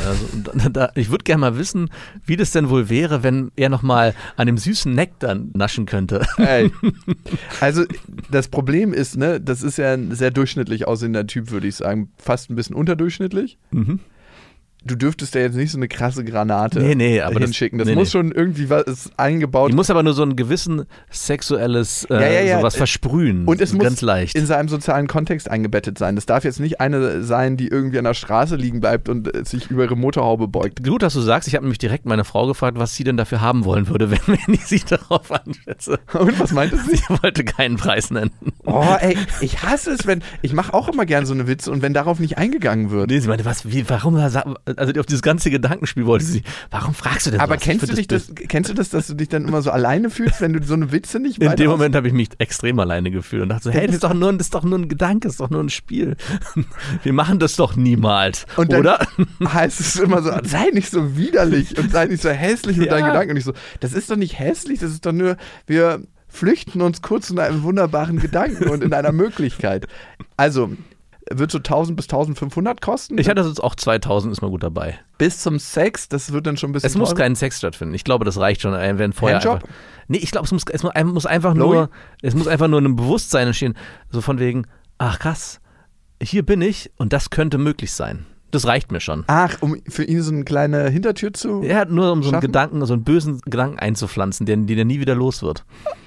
ich würde gerne mal wissen, wie das denn wohl wäre, wenn er nochmal an dem süßen Nektar naschen könnte. Ey. Also das Problem ist, ne, das ist ja ein sehr durchschnittlich aussehender Typ, würde ich sagen. Fast ein bisschen unterdurchschnittlich. Mhm. Du dürftest ja jetzt nicht so eine krasse Granate aber hinschicken. Das muss schon irgendwie was eingebaut. Die muss aber nur so ein gewissen sexuelles sowas versprühen. Und es muss ganz leicht in seinem sozialen Kontext eingebettet sein. Das darf jetzt nicht eine sein, die irgendwie an der Straße liegen bleibt und sich über ihre Motorhaube beugt. Gut, dass du sagst. Ich habe nämlich direkt meine Frau gefragt, was sie denn dafür haben wollen würde, wenn ich sie darauf anschätze. Und was meinte sie? Sie wollte keinen Preis nennen. Oh, ey, ich hasse es, ich mache auch immer gerne so eine Witze und wenn darauf nicht eingegangen wird. Nee, sie meinte, warum, also auf dieses ganze Gedankenspiel wollte sie, warum fragst du denn aber was? kennst du das, dass du dich dann immer so alleine fühlst, wenn du so eine Witze nicht In dem Moment habe ich mich extrem alleine gefühlt und dachte so, hey, das ist doch nur ein Gedanke, das ist doch nur ein Spiel. Wir machen das doch niemals, und dann oder? Heißt es immer so, sei nicht so widerlich und sei nicht so hässlich mit deinen Gedanken. Und ich so, das ist doch nicht hässlich, das ist doch nur, wir flüchten uns kurz in einem wunderbaren Gedanken und in einer Möglichkeit. Also, wird so 1.000 bis 1.500 kosten? Ich hatte jetzt auch 2.000, ist mal gut dabei. Bis zum Sex, das wird dann schon ein bisschen Es muss teurer. kein Sex stattfinden. Ich glaube, das reicht schon, wenn vorher Handjob? einfach... Nee, ich glaube, es muss einfach nur ein Bewusstsein entstehen, so von wegen, ach krass, hier bin ich und das könnte möglich sein. Das reicht mir schon. Ach, um für ihn so eine kleine Hintertür zu nur um so einen schaffen? Gedanken, so einen bösen Gedanken einzupflanzen, den er nie wieder los wird.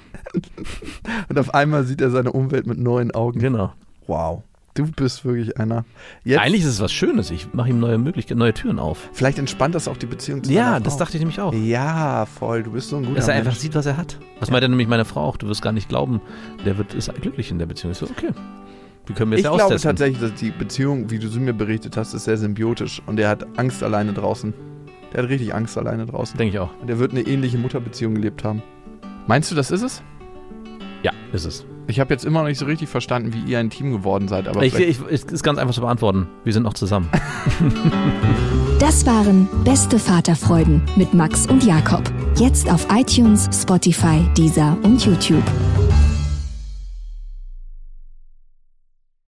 Und auf einmal sieht er seine Umwelt mit neuen Augen. Genau. Wow. Du bist wirklich einer. Eigentlich ist es was Schönes. Ich mache ihm neue Möglichkeiten, neue Türen auf. Vielleicht entspannt das auch die Beziehung zu seiner Frau. Ja, das dachte ich nämlich auch. Ja, voll. Du bist so ein guter Dass er Mensch. einfach sieht, was er hat. Das meinte nämlich meine Frau auch. Du wirst gar nicht glauben, ist glücklich in der Beziehung. Ich so, okay. Wie können wir es Ich ja glaube austesten? tatsächlich, dass die Beziehung, wie du sie mir berichtet hast, ist sehr symbiotisch. Und er hat Angst alleine draußen. Der hat richtig Angst alleine draußen. Denke ich auch. Und er wird eine ähnliche Mutterbeziehung gelebt haben. Meinst du, das ist es? Ja, ist es. Ich habe jetzt immer noch nicht so richtig verstanden, wie ihr ein Team geworden seid. Aber Es ist ganz einfach zu beantworten. Wir sind noch zusammen. Das waren Beste Vaterfreuden mit Max und Jakob. Jetzt auf iTunes, Spotify, Deezer und YouTube.